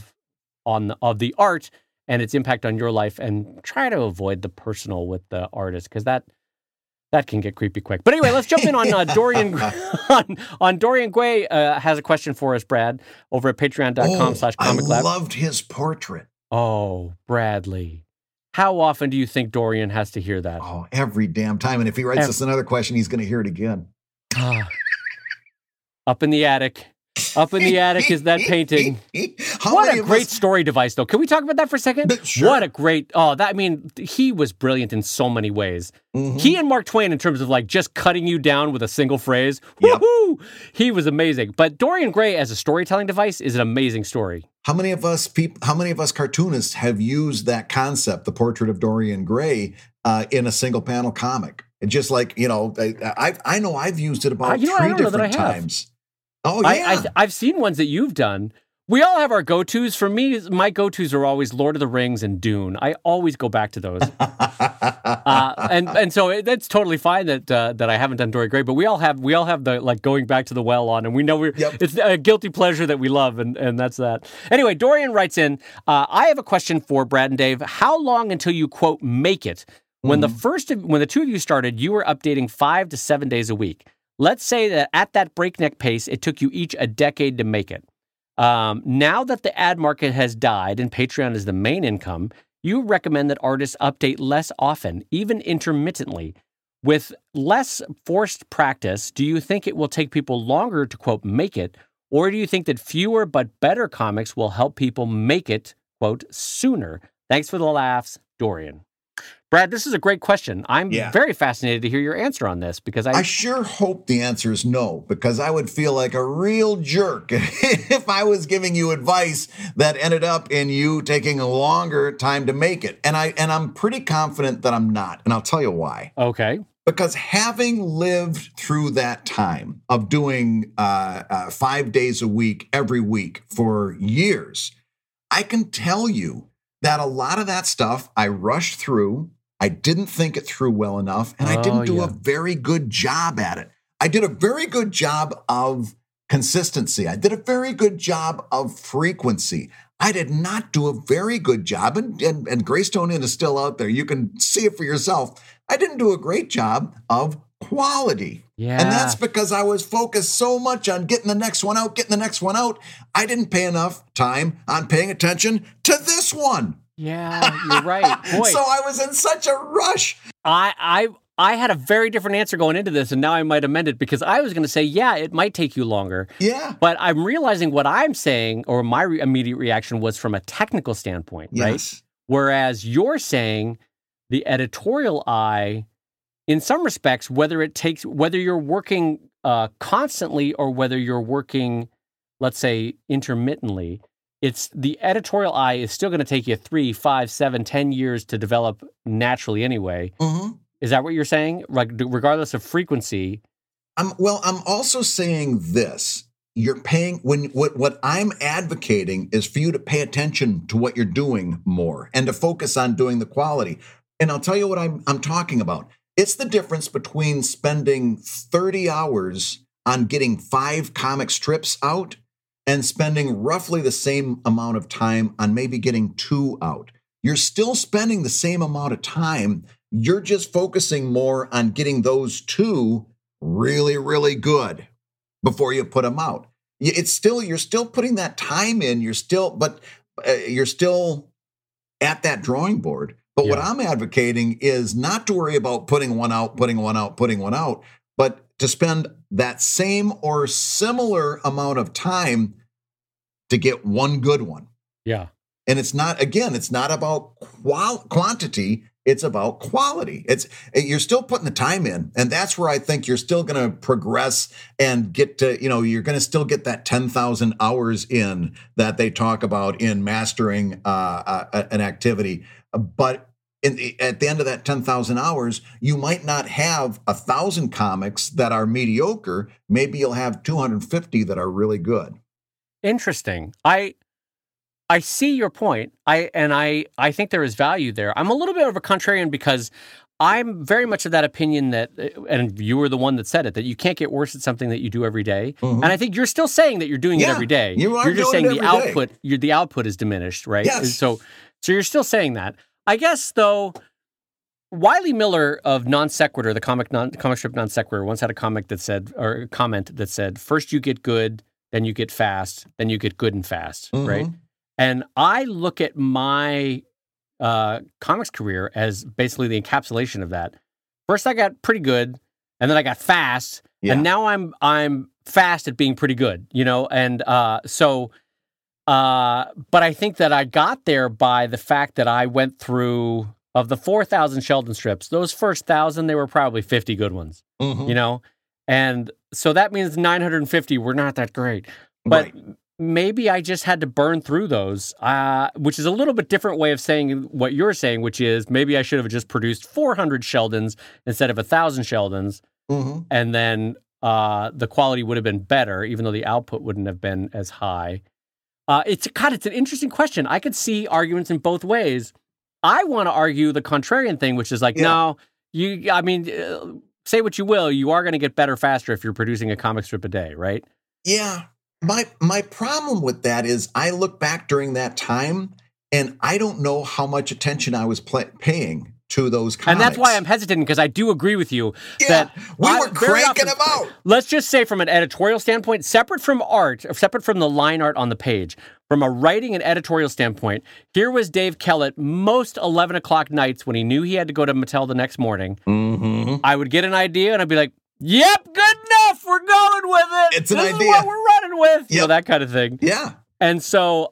the art and its impact on your life, and try to avoid the personal with the artist, because that can get creepy quick. But anyway, let's jump in on Dorian. on Dorian Gray has a question for us, Brad, over at patreon.com/comiclab. I loved his portrait. Oh, Bradley. How often do you think Dorian has to hear that? Oh, every damn time. And if he writes us another question, he's going to hear it again. Up in the attic. Up in the attic is that painting. What a great story device, though. Can we talk about that for a second? Sure. What a great, he was brilliant in so many ways. Mm-hmm. He and Mark Twain, in terms of like just cutting you down with a single phrase, woohoo! He was amazing. But Dorian Gray as a storytelling device is an amazing story. How many of us cartoonists have used that concept, the portrait of Dorian Gray, in a single panel comic? And just like, I know I've used it about 3 different times. Oh, yeah. I've seen ones that you've done. We all have our go-tos. For me, my go-tos are always Lord of the Rings and Dune. I always go back to those. And so that's totally fine that I haven't done Dorian Gray, but we all have the like going back to the well on, and we know it's a guilty pleasure that we love, and that's that. Anyway, Dorian writes in, I have a question for Brad and Dave. How long until you, quote, make it? When the two of you started, you were updating 5 to 7 days a week. Let's say that at that breakneck pace, it took you each a decade to make it. Now that the ad market has died and Patreon is the main income, you recommend that artists update less often, even intermittently. With less forced practice, do you think it will take people longer to, quote, make it? Or do you think that fewer but better comics will help people make it, quote, sooner? Thanks for the laughs, Dorian. Brad, this is a great question. I'm very fascinated to hear your answer on this because I sure hope the answer is no, because I would feel like a real jerk if I was giving you advice that ended up in you taking a longer time to make it. And I'm pretty confident that I'm not. And I'll tell you why. Okay. Because having lived through that time of doing 5 days a week, every week for years, I can tell you that a lot of that stuff I rushed through. I didn't think it through well enough, and I didn't do a very good job at it. I did a very good job of consistency. I did a very good job of frequency. I did not do a very good job, and Greystonian is still out there. You can see it for yourself. I didn't do a great job of quality. Yeah. And that's because I was focused so much on getting the next one out, I didn't pay enough time on paying attention to this one. Yeah, you're right. Boy. So I was in such a rush. I had a very different answer going into this, and now I might amend it because I was going to say, it might take you longer. Yeah. But I'm realizing what I'm saying, or my immediate reaction was from a technical standpoint, right? Whereas you're saying the editorial eye, in some respects, whether you're working constantly or whether you're working, let's say, intermittently, it's the editorial eye is still going to take you 3, 5, 7, 10 years to develop naturally anyway. Mm-hmm. Is that what you're saying? Like, regardless of frequency? I'm also saying this. You're paying what I'm advocating is for you to pay attention to what you're doing more and to focus on doing the quality. And I'll tell you what I'm talking about. It's the difference between spending 30 hours on getting 5 comic strips out and spending roughly the same amount of time on maybe getting 2 out. You're still spending the same amount of time. You're just focusing more on getting those 2 really, really good before you put them out. You're still putting that time in. You're still at that drawing board. But what I'm advocating is not to worry about putting one out, but to spend that same or similar amount of time to get one good one. Yeah. And it's not about quantity, it's about quality. You're still putting the time in, and that's where I think you're still going to progress and get to, you're going to still get that 10,000 hours in that they talk about in mastering an activity. But at the end of that 10,000 hours, you might not have 1,000 comics that are mediocre. Maybe you'll have 250 that are really good. Interesting. I see your point. I think there is value there. I'm a little bit of a contrarian because I'm very much of that opinion that, and you were the one that said it, that you can't get worse at something that you do every day. Mm-hmm. And I think you're still saying that you're doing it every day. You're just saying the output is diminished, right? Yes. So you're still saying that. I guess, though, Wiley Miller of Non Sequitur, the comic strip Non Sequitur, once had a comment that said, first you get good, then you get fast, then you get good and fast, right? And I look at my comics career as basically the encapsulation of that. First, I got pretty good, and then I got fast, and now I'm fast at being pretty good, and so But I think that I got there by the fact that I went through, of the 4,000 Sheldon strips, those first 1,000, there were probably 50 good ones, you know? And so that means 950 were not that great. But maybe I just had to burn through those, which is a little bit different way of saying what you're saying, which is maybe I should have just produced 400 Sheldons instead of 1,000 Sheldons. And then the quality would have been better, even though the output wouldn't have been as high. It's an interesting question. I could see arguments in both ways. I want to argue the contrarian thing, which is like, no, say what you will, you are going to get better faster if you're producing a comic strip a day, right? Yeah. My problem with that is I look back during that time and I don't know how much attention I was paying to those comics. And that's why I'm hesitant, because I do agree with you that we were cranking them out. Let's just say from an editorial standpoint, separate from art, separate from the line art on the page, from a writing and editorial standpoint, here was Dave Kellett most 11 o'clock nights when he knew he had to go to Mattel the next morning. I would get an idea and I'd be like, yep, good enough. We're going with it. It's an idea. This is what we're running with. You know, that kind of thing. Yeah. And so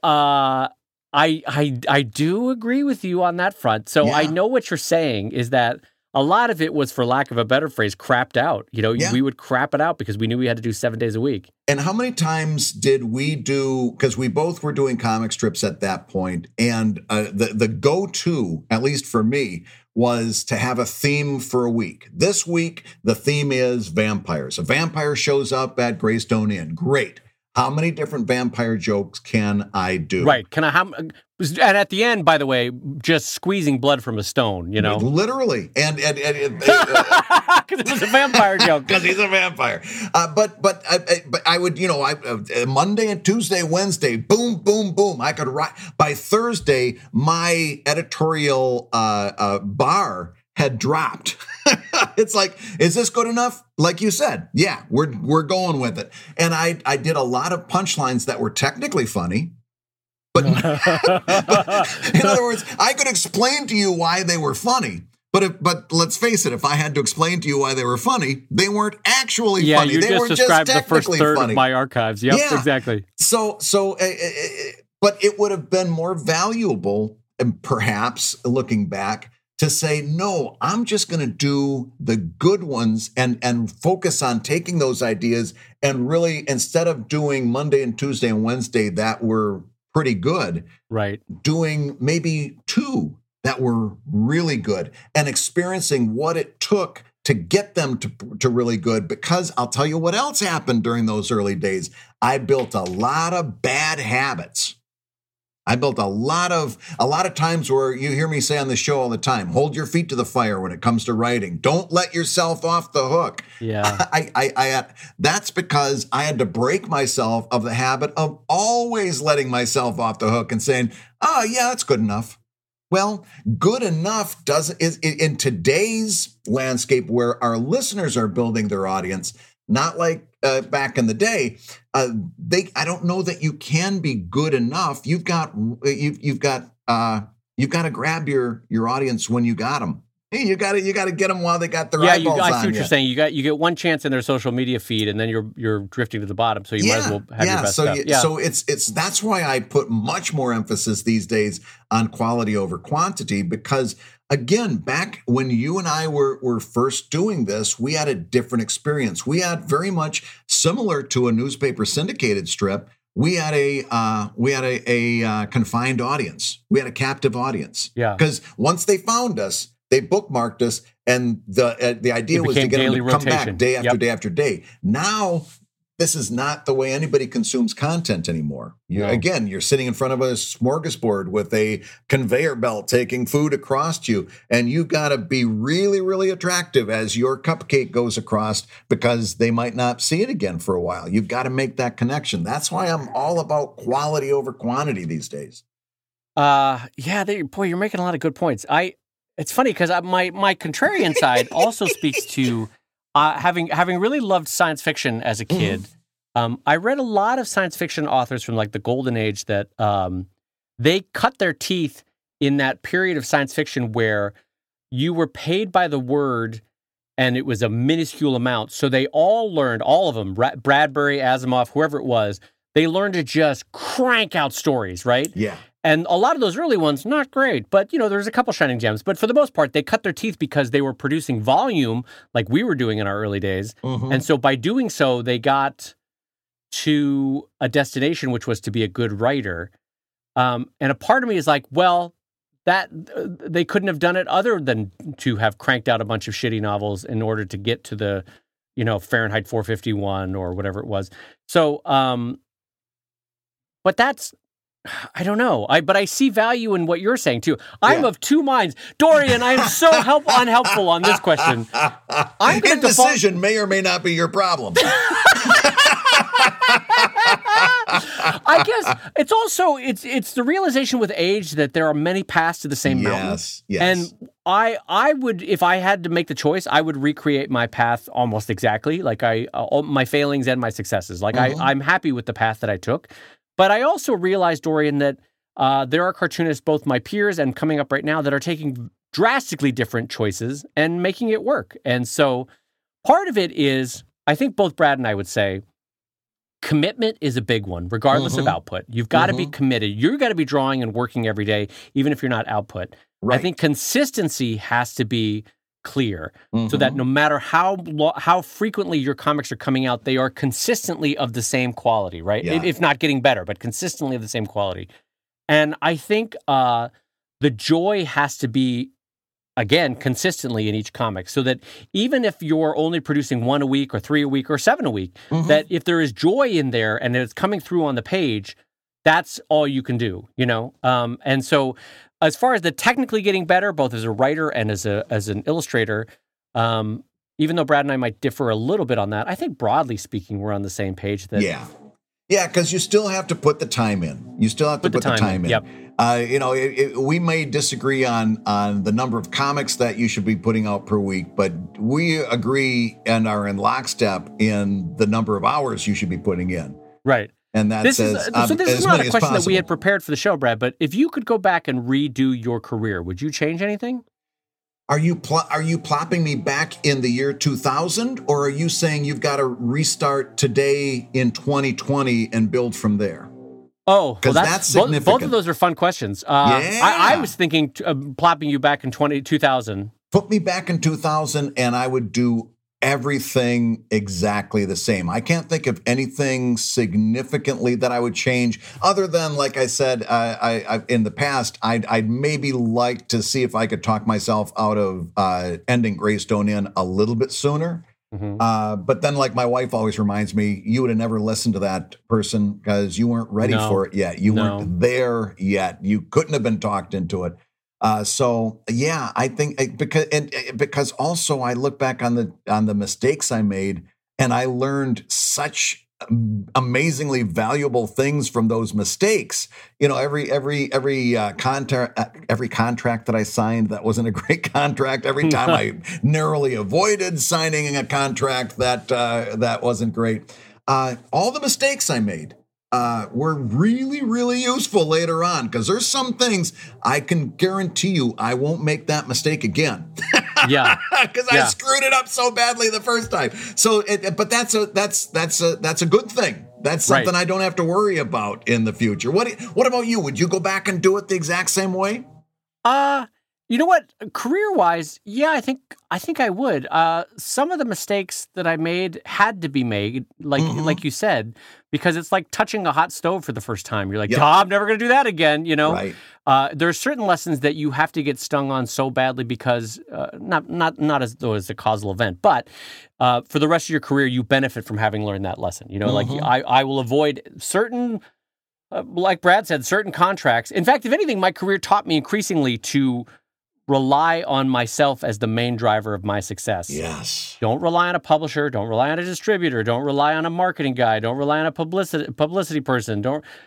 I do agree with you on that front. So I know what you're saying is that a lot of it was, for lack of a better phrase, crapped out. You know, we would crap it out because we knew we had to do 7 days a week. And how many times did we do, because we both were doing comic strips at that point, and the go-to, at least for me, was to have a theme for a week. This week, the theme is vampires. A vampire shows up at Greystone Inn. Great. How many different vampire jokes can I do? Right. And at the end, by the way, just squeezing blood from a stone, you know? Literally. And because it was a vampire joke. Because he's a vampire. But I would, Monday and Tuesday, Wednesday, boom, boom, boom. I could write. By Thursday, my editorial bar had dropped. It's like, is this good enough? Like you said, yeah, we're going with it. And I did a lot of punchlines that were technically funny, but in other words, I could explain to you why they were funny. But let's face it, if I had to explain to you why they were funny, they weren't actually funny. You they just were described just the first third funny. of my archives. Yep, exactly. So, but it would have been more valuable, and perhaps looking back, to say, no, I'm just going to do the good ones and focus on taking those ideas and really, instead of doing Monday and Tuesday and Wednesday that were pretty good, right, doing maybe 2 that were really good and experiencing what it took to get them to really good. Because I'll tell you what else happened during those early days. I built a lot of bad habits. I built a lot of times where you hear me say on the show all the time, hold your feet to the fire when it comes to writing. Don't let yourself off the hook. Yeah. I that's because I had to break myself of the habit of always letting myself off the hook and saying, oh yeah, that's good enough. Well, good enough is in today's landscape where our listeners are building their audience, not like back in the day. I don't know that you can be good enough. You've got to grab your audience when you got them. Hey, you got to get them while they got their eyeballs on you. I see what you're saying. You get one chance in their social media feed, and then you're drifting to the bottom. So you might as well have your best stuff. So it's that's why I put much more emphasis these days on quality over quantity, because again, back when you and I were first doing this, we had a different experience. We had very much similar to a newspaper syndicated strip. We had a confined audience. We had a captive audience. Yeah. Because once they found us, they bookmarked us, and the idea was to get them to come back day after day after day. Now, this is not the way anybody consumes content anymore. Again, you're sitting in front of a smorgasbord with a conveyor belt taking food across you, and you got to be really, really attractive as your cupcake goes across, because they might not see it again for a while. You've got to make that connection. That's why I'm all about quality over quantity these days. You're making a lot of good points. It's funny because my contrarian side also speaks to having really loved science fiction as a kid. I read a lot of science fiction authors from like the golden age that they cut their teeth in that period of science fiction where you were paid by the word and it was a minuscule amount. So they all learned, all of them, Bradbury, Asimov, whoever it was, they learned to just crank out stories, right? Yeah. And a lot of those early ones, not great, but there's a couple shining gems. But for the most part, they cut their teeth because they were producing volume like we were doing in our early days. Mm-hmm. And so by doing so, they got to a destination, which was to be a good writer. And a part of me is like, well, that they couldn't have done it other than to have cranked out a bunch of shitty novels in order to get to the, Fahrenheit 451 or whatever it was. So, but that's, I don't know. But I see value in what you're saying too. I'm of two minds. Dorian, I am so unhelpful on this question. Indecision may or may not be your problem. I guess it's also it's the realization with age that there are many paths to the same mountain. Yes. And I would, if I had to make the choice, I would recreate my path almost exactly, like all my failings and my successes. Like I'm happy with the path that I took. But I also realized, Dorian, that there are cartoonists, both my peers and coming up right now, that are taking drastically different choices and making it work. And so part of it is, I think both Brad and I would say, commitment is a big one, regardless of output. You've got to be committed. You've got to be drawing and working every day, even if you're not output. Right. I think consistency has to be clear so that no matter how frequently your comics are coming out, they are consistently of the same quality, right? Yeah. If not getting better, but consistently of the same quality. And I think the joy has to be, again, consistently in each comic, so that even if you're only producing 1 a week or 3 a week or 7 a week, that if there is joy in there and it's coming through on the page, that's all you can do, And so as far as the technically getting better, both as a writer and as an illustrator, even though Brad and I might differ a little bit on that, I think broadly speaking, we're on the same page. That Yeah, because you still have to put the time in. You still have to put the time in. Yep. We may disagree on the number of comics that you should be putting out per week, but we agree and are in lockstep in the number of hours you should be putting in. Right. And that this is not a question that we had prepared for the show, Brad, but if you could go back and redo your career, would you change anything? Are you plopping me back in the year 2000, or are you saying you've got to restart today in 2020 and build from there? Oh, because that's significant. Both of those are fun questions. I was thinking plopping you back in 2000. Put me back in 2000, and I would do everything exactly the same. I can't think of anything significantly that I would change, other than, like I said, I in the past, I'd maybe like to see if I could talk myself out of ending Greystone Inn a little bit sooner. But then, like my wife always reminds me, you would have never listened to that person because you weren't ready for it yet. You weren't there yet. You couldn't have been talked into it. So yeah, I think because also I look back on the mistakes I made, and I learned such amazingly valuable things from those mistakes. Every contract that I signed that wasn't a great contract. Every time I narrowly avoided signing a contract that wasn't great. All the mistakes I made were really, really useful later on, because there's some things I can guarantee you I won't make that mistake again. Yeah, because I screwed it up so badly the first time. So, but that's a good thing. That's something I don't have to worry about in the future. What about you? Would you go back and do it the exact same way? You know what? Career-wise, yeah, I think I would. Some of the mistakes that I made had to be made, like you said, because it's like touching a hot stove for the first time. You're like, I'm never going to do that again, Right. There are certain lessons that you have to get stung on so badly because, not as though it's a causal event, but for the rest of your career, you benefit from having learned that lesson. Like I will avoid certain, like Brad said, certain contracts. In fact, if anything, my career taught me increasingly to rely on myself as the main driver of my success. Yes. Don't rely on a publisher. Don't rely on a distributor. Don't rely on a marketing guy. Don't rely on a publicity person.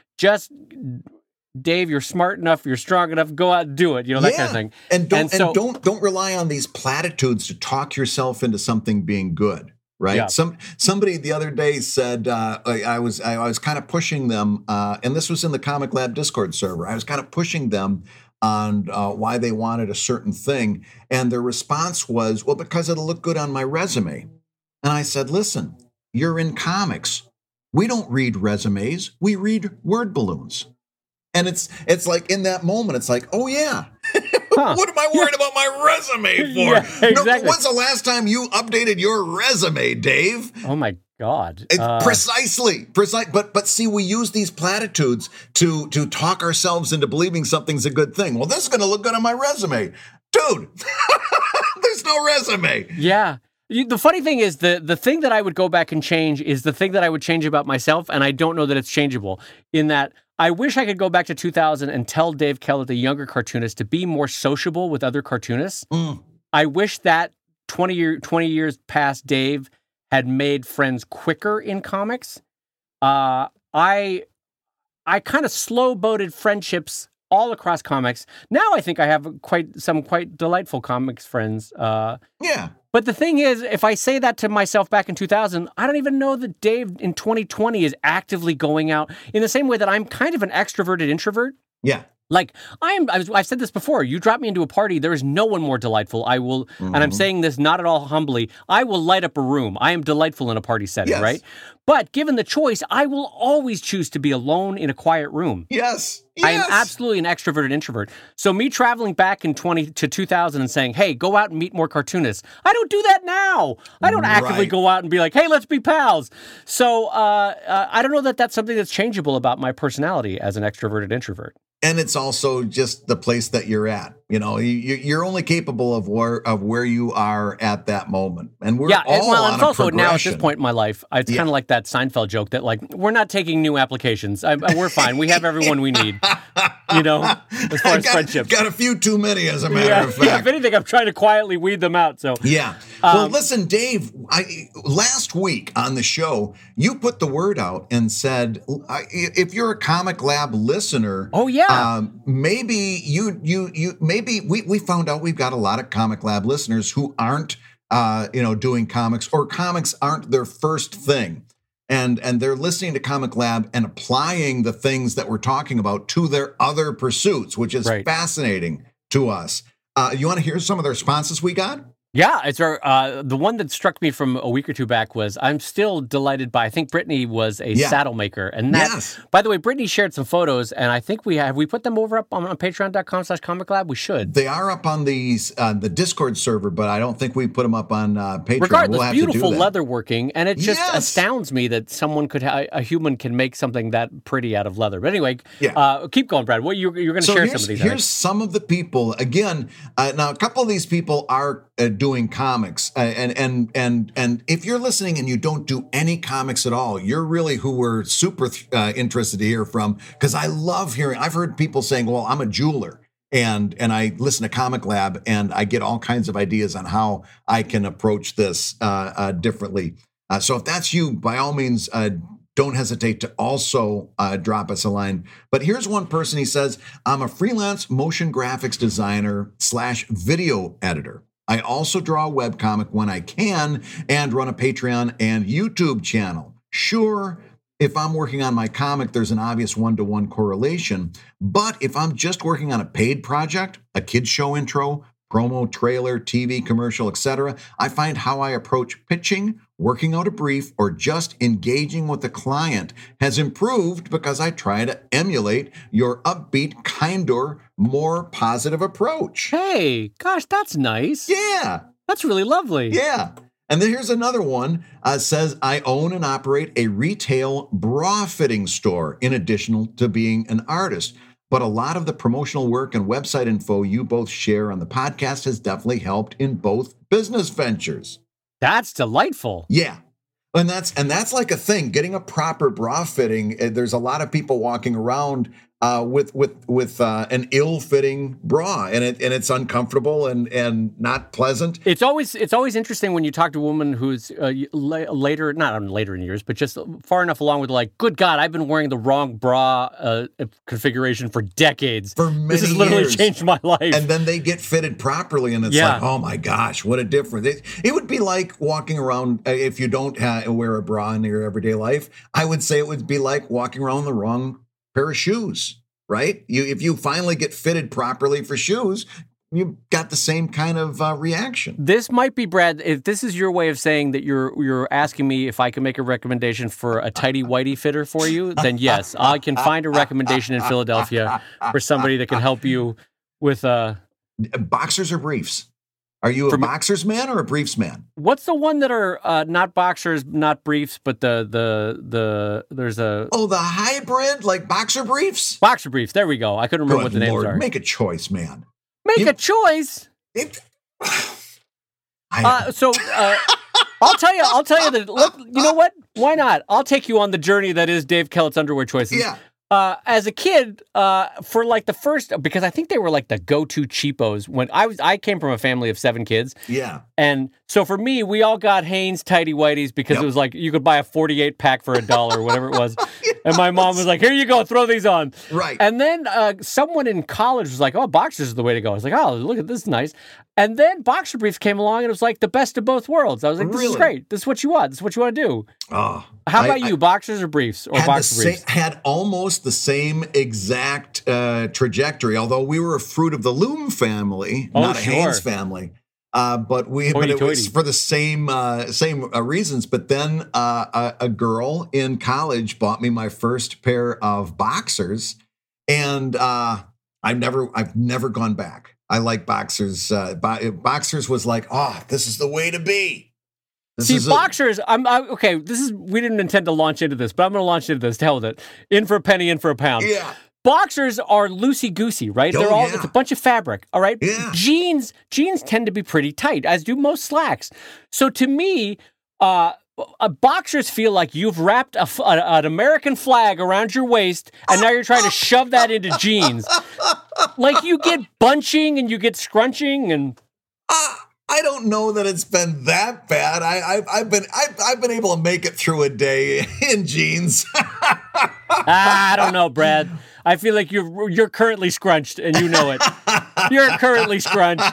Dave, you're smart enough. You're strong enough. Go out and do it. That kind of thing. And don't rely on these platitudes to talk yourself into something being good. Right. Yeah. Somebody the other day said I was kind of pushing them, and this was in the Comic Lab Discord server. I was kind of pushing them on why they wanted a certain thing. And their response was, well, because it'll look good on my resume. And I said, listen, you're in comics. we don't read resumes, we read word balloons. And it's like in that moment, it's like, oh yeah. What am I worried about my resume for? Yeah, exactly. When's the last time you updated your resume, Dave? Oh my God. Precisely. But see, we use these platitudes to talk ourselves into believing something's a good thing. Well, this is going to look good on my resume. Dude, there's no resume. Yeah. The funny thing is, the thing that I would go back and change is the thing that I would change about myself, and I don't know that it's changeable, in that I wish I could go back to 2000 and tell Dave Kellett, the younger cartoonist, to be more sociable with other cartoonists. I wish that 20 years past Dave had made friends quicker in comics. I kind of slow-boated friendships all across comics. Now I think I have some quite delightful comics friends. Yeah. But the thing is, if I say that to myself back in 2000, I don't even know that Dave in 2020 is actively going out in the same way that I'm kind of an extroverted introvert. Yeah. Like I've said this before. You drop me into a party, there is no one more delightful. I will, and I'm saying this not at all humbly, I will light up a room. I am delightful in a party setting, right? But given the choice, I will always choose to be alone in a quiet room. Yes. I am absolutely an extroverted introvert. So me traveling back in 2000 and saying, hey, go out and meet more cartoonists. I don't do that now. I don't actively go out and be like, hey, let's be pals. So I don't know that that's something that's changeable about my personality as an extroverted introvert. And it's also just the place that you're at. You know, you're only capable of where you are at that moment. And we're all on it's a also progression. Now at this point in my life, it's kind of like that Seinfeld joke that like, we're not taking new applications. We're fine. We have everyone we need, you know, as far as friendships. Got a few too many, as a matter of fact. Yeah, if anything, I'm trying to quietly weed them out. So yeah. Well, listen, Dave, last week on the show, you put the word out and said, if you're a Comic Lab listener, maybe maybe we found out we've got a lot of Comic Lab listeners who aren't, doing comics, or comics aren't their first thing. And they're listening to Comic Lab and applying the things that we're talking about to their other pursuits, which is fascinating to us. You want to hear some of the responses we got? Yeah, it's the one that struck me from a week or two back was, I'm still delighted by, I think Brittany was a saddle maker. And that, by the way, Brittany shared some photos, and I think we put them over up on patreon.com/comiclab? We should. They are up on the Discord server, but I don't think we put them up on Patreon. Regardless, beautiful leatherworking, and it just astounds me that someone a human can make something that pretty out of leather. But anyway, keep going, Brad. You're going to share some of these. Here's some of the people. Again, now a couple of these people are doing comics, and if you're listening and you don't do any comics at all, you're really who we're super interested to hear from, because I love hearing. I've heard people saying, well, I'm a jeweler and I listen to Comic Lab and I get all kinds of ideas on how I can approach this differently. So if that's you, by all means, don't hesitate to also drop us a line. But here's one person. He says, I'm a freelance motion graphics designer / video editor. I also draw a webcomic when I can and run a Patreon and YouTube channel. Sure, if I'm working on my comic, there's an obvious one-to-one correlation. But if I'm just working on a paid project, a kids show intro, promo, trailer, TV, commercial, etc., I find how I approach pitching, working out a brief, or just engaging with the client has improved because I try to emulate your upbeat, kinder, more positive approach. Hey, gosh, that's nice. Yeah. That's really lovely. Yeah. And then here's another one. Says, I own and operate a retail bra fitting store in addition to being an artist. But a lot of the promotional work and website info you both share on the podcast has definitely helped in both business ventures. That's delightful. Yeah. And that's like a thing, getting a proper bra fitting. There's a lot of people walking around with an ill-fitting bra, and it's uncomfortable and not pleasant. It's always interesting when you talk to a woman who's later in years, but just far enough along with like, good God, I've been wearing the wrong bra configuration for decades. For many years. This has literally changed my life. And then they get fitted properly, and it's like, oh my gosh, what a difference. It would be like walking around, if you don't wear a bra in your everyday life, I would say it would be like walking around the wrong pair of shoes, right? If you finally get fitted properly for shoes, you got the same kind of reaction. This might be, Brad, if this is your way of saying that you're asking me if I can make a recommendation for a tighty whitey fitter for you, then yes, I can find a recommendation in Philadelphia for somebody that can help you with boxers or briefs. Are you a boxers man or a briefs man? What's the one that are not boxers, not briefs, but there's a the hybrid, like boxer briefs? Boxer briefs. There we go. I couldn't remember what the names are. Make a choice, man. Make a choice. I'll tell you that. Look, you know what? Why not? I'll take you on the journey that is Dave Kellett's underwear choices. Yeah. As a kid, for like the first, because I think they were like the go-to cheapos when I came from a family of 7 kids. Yeah. And so for me, we all got Hanes tighty whities because it was like you could buy a 48 pack for $1 or whatever it was. And my mom was like, "Here you go, throw these on." Right. And then someone in college was like, "Oh, boxers is the way to go." I was like, "Oh, look at this, is nice." And then boxer briefs came along, and it was like the best of both worlds. I was like, "This is great. This is what you want. This is what you want to do." Oh, how about you, boxers or briefs or boxer briefs? Had almost the same exact trajectory. Although we were a Fruit of the Loom family, not a Hanes family. But it was for the same reasons. But then a girl in college bought me my first pair of boxers, and I've never gone back. I like boxers. Boxers was like, this is the way to be. Boxers. Okay. We didn't intend to launch into this, but I'm going to launch into this. To hell with it. In for a penny, in for a pound. Yeah. Boxers are loosey-goosey, right? It's a bunch of fabric, all right? Yeah. Jeans tend to be pretty tight, as do most slacks. So to me, boxers feel like you've wrapped an American flag around your waist, and now you're trying to shove that into jeans. Like you get bunching and you get scrunching and... I don't know that it's been that bad. I've been able to make it through a day in jeans. I don't know, Brad. I feel like you're currently scrunched, and you know it. You're currently scrunched.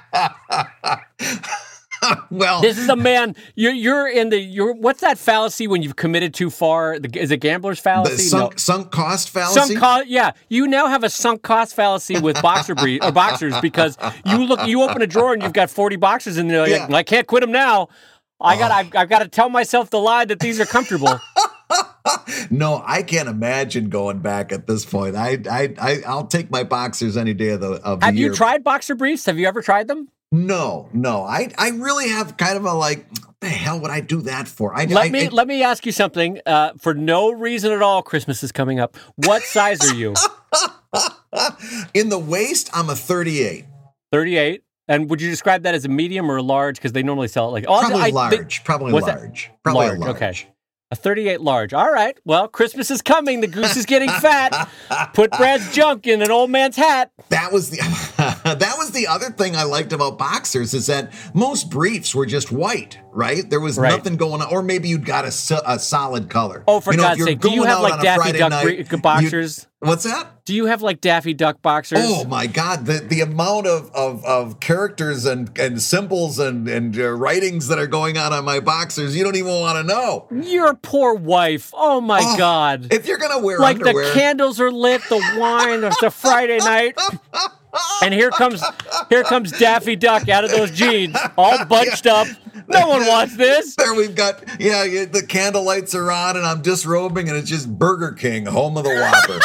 Well, this is a man. You're what's that fallacy when you've committed too far? Is it gambler's fallacy? Sunk cost fallacy. Yeah. You now have a sunk cost fallacy with boxers because you open a drawer and you've got 40 boxers in there. Like, I can't quit them now. I've got to tell myself the lie that these are comfortable. No, I can't imagine going back at this point. I'll take my boxers any day of the year. Have you tried boxer briefs? Have you ever tried them? No. I really have kind of a like, what the hell would I do that for? Let me ask you something. For no reason at all, Christmas is coming up. What size are you? In the waist, I'm a 38. 38. And would you describe that as a medium or a large? Because they normally sell it like... Probably large. Probably large. Okay. A 38 large. All right. Well, Christmas is coming. The goose is getting fat. Put Brad's junk in an old man's hat. That was the other thing I liked about boxers is that most briefs were just white, right? There was nothing going on. Or maybe you'd got a solid color. Oh, for God's sake. Do you have like Daffy Duck boxers? What's that? Do you have like Daffy Duck boxers? Oh my God. The amount of characters and symbols and writings that are going on my boxers, you don't even want to know. Your poor wife. Oh my God. If you're going to wear like underwear. The candles are lit, the wine, it's a Friday night. And here comes Daffy Duck out of those jeans, all bunched up. No one wants this. There we've got, the candle lights are on and I'm disrobing and it's just Burger King, home of the Whopper.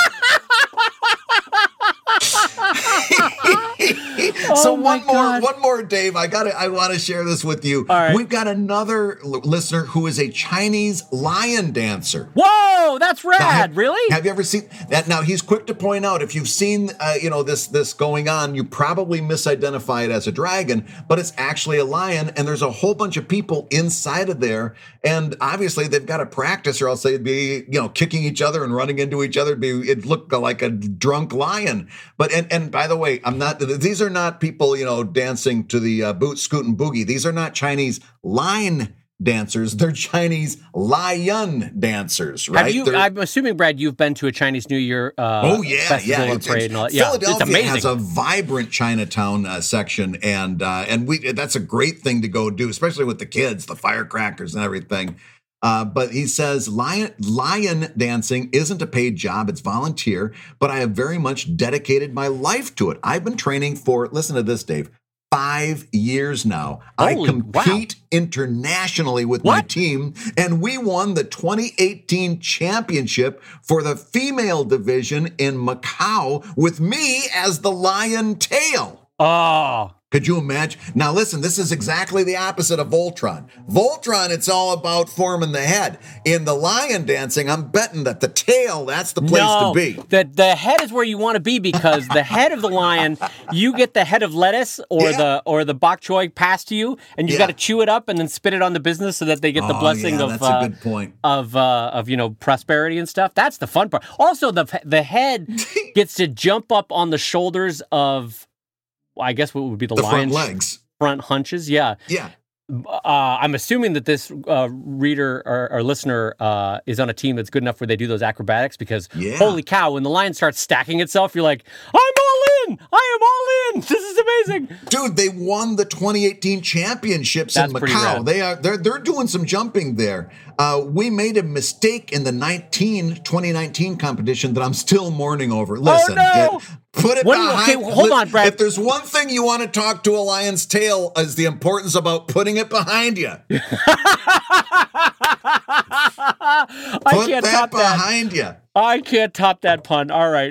So one more, Dave. I want to share this with you. All right. We've got another listener who is a Chinese lion dancer. Whoa, that's rad! Really? Have you ever seen that? Now he's quick to point out if you've seen this going on, you probably misidentify it as a dragon, but it's actually a lion, and there's a whole bunch of people inside of there, and obviously they've got to practice, or else they'd be kicking each other and running into each other. It'd look like a drunk lion. But and by the way, these are not people dancing to the boot, scoot, and boogie. These are not Chinese line dancers. They're Chinese lion dancers, right? I'm assuming, Brad, you've been to a Chinese New Year festival or parade and all that. Philadelphia it's amazing. has a vibrant Chinatown section, and that's a great thing to go do, especially with the kids, the firecrackers and everything. But he says lion dancing isn't a paid job. It's volunteer, but I have very much dedicated my life to it. I've been training for, listen to this, Dave, 5 years now. I compete internationally with my team, and we won the 2018 championship for the female division in Macau with me as the lion tail. Oh. Could you imagine? Now, listen, this is exactly the opposite of Voltron. Voltron, it's all about forming the head. In the lion dancing, I'm betting that the tail, that's the place to be. The head is where you want to be, because the head of the lion, you get the head of lettuce or the bok choy passed to you, and you got to chew it up and then spit it on the business so that they get the blessing of that's a good point. of prosperity and stuff. That's the fun part. Also, the head gets to jump up on the shoulders of, I guess what would be the lion's front legs, front hunches. Yeah. I'm assuming that this reader or listener is on a team that's good enough where they do those acrobatics, because holy cow, when the lion starts stacking itself, you're like, I'm all in. I am all in. This is amazing. Dude, they won the 2018 championships in Macau. They're doing some jumping there. We made a mistake in the 2019 competition that I'm still mourning over. Listen, put it behind. Hold on, Brad. If there's one thing you want to talk to a lion's tail, is the importance about putting it behind you. I can't top that. Behind you. I can't top that pun. All right.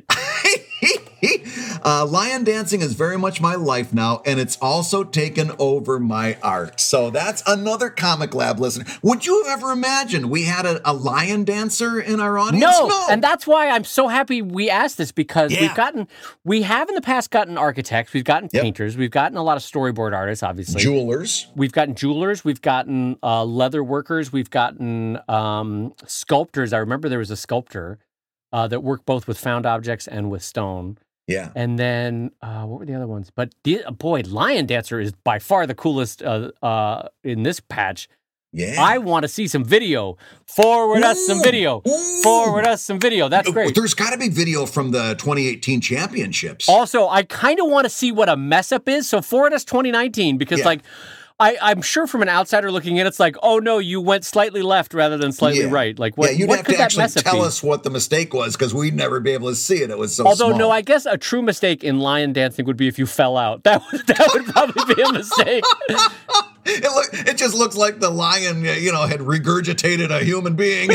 Lion dancing is very much my life now, and it's also taken over my art. So that's another Comic Lab listener. Would you have ever imagined we had a lion dancer in our audience? No, and that's why I'm so happy we asked this, because we have in the past gotten architects, we've gotten painters, we've gotten a lot of storyboard artists, obviously. Jewelers. We've gotten jewelers, we've gotten leather workers, we've gotten sculptors. I remember there was a sculptor that worked both with found objects and with stone. Yeah. And then, what were the other ones? But, boy, Lion Dancer is by far the coolest in this patch. Yeah. I want to see some video. Forward us some video. Forward us some video. That's great. There's got to be video from the 2018 championships. Also, I kind of want to see what a mess up is. So forward us 2019, because, I'm sure from an outsider looking in, it's like, oh no, you went slightly left rather than slightly right. Like, what? You'd what have could to that actually mess up tell be? us what the mistake was, because we'd never be able to see it. It was so Although, small. no, I guess a true mistake in lion dancing would be if you fell out. That would probably be a mistake. It just looks like the lion, had regurgitated a human being.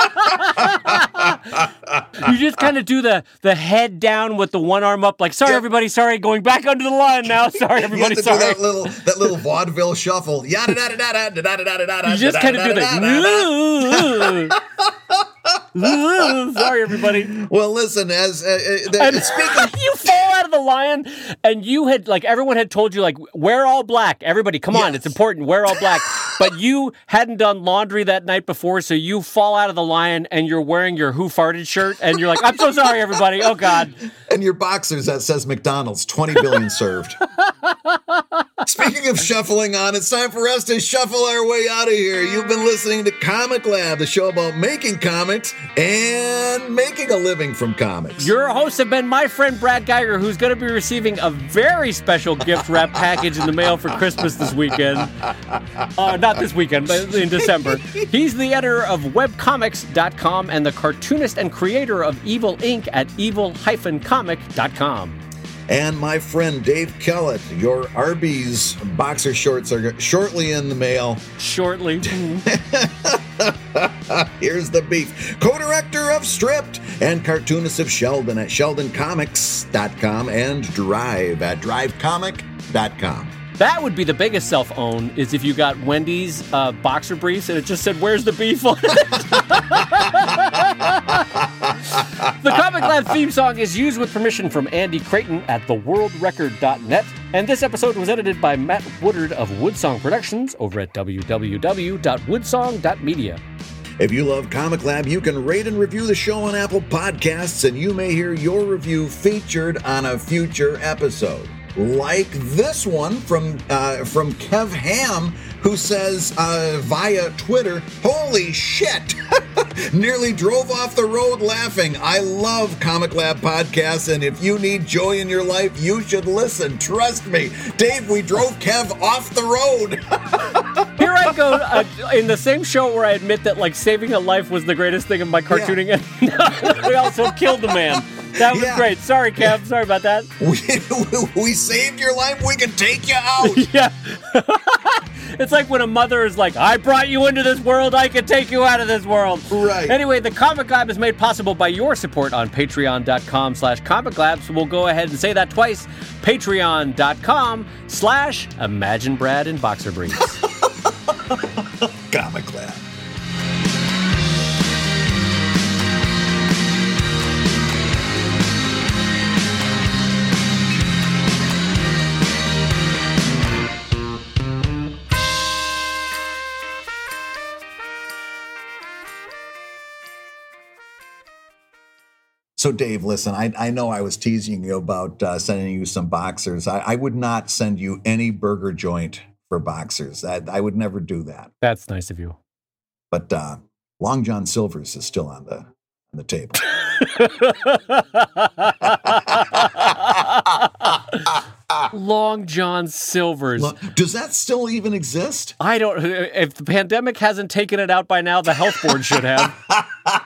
You just kind of do the head down with the one arm up, like, sorry, everybody, sorry, going back under the line now. Sorry, everybody, sorry. You have to do that little vaudeville shuffle. Yada, da, da, da, da, da, da, da, da, you just kind of do the... Sorry, everybody. Well, listen, speaking... You fall out of the lion, and you had, everyone had told you, wear all black. Everybody, come on, it's important, wear all black. But you hadn't done laundry that night before, so you fall out of the lion, and you're wearing your Who Farted shirt, and you're like, I'm so sorry, everybody. Oh, God. And your boxers that says McDonald's, 20 billion served. Speaking of shuffling on, it's time for us to shuffle our way out of here. You've been listening to Comic Lab, the show about making comics and making a living from comics. Your hosts have been my friend Brad Geiger, who's going to be receiving a very special gift wrap package in the mail for Christmas this weekend. Not this weekend, but in December. He's the editor of webcomics.com and the cartoonist and creator of Evil Inc. at evil-comic.com. And my friend Dave Kellett, your Arby's boxer shorts are shortly in the mail. Shortly. Here's the beef. Co-director of Stripped and cartoonist of Sheldon at sheldoncomics.com and Drive at drivecomic.com. That would be the biggest self-own, is if you got Wendy's boxer briefs and it just said, where's the beef on it? The Comic Lab theme song is used with permission from Andy Creighton at theworldrecord.net. And this episode was edited by Matt Woodard of Woodsong Productions over at www.woodsong.media. If you love Comic Lab, you can rate and review the show on Apple Podcasts, and you may hear your review featured on a future episode. Like this one from Kev Ham, who says via Twitter, holy shit, nearly drove off the road laughing. I love Comic Lab podcasts, and if you need joy in your life, you should listen. Trust me. Dave, we drove Kev off the road. Here I I go in the same show where I admit that like saving a life was the greatest thing in my cartooning, and we also killed the man. That was great. Sorry, Kev. Sorry about that. We saved your life. We can take you out. Yeah. It's like when a mother is like, I brought you into this world, I can take you out of this world. Right. Anyway, the Comic Lab is made possible by your support on patreon.com/Comic Lab. So we'll go ahead and say that twice. Patreon.com/Imagine Brad in boxer briefs. Comic Lab. So, Dave, listen, I know I was teasing you about sending you some boxers. I would not send you any burger joint for boxers. I would never do that. That's nice of you. But Long John Silver's is still on the table. Long John Silver's. Does that still even exist? I don't. If the pandemic hasn't taken it out by now, the health board should have.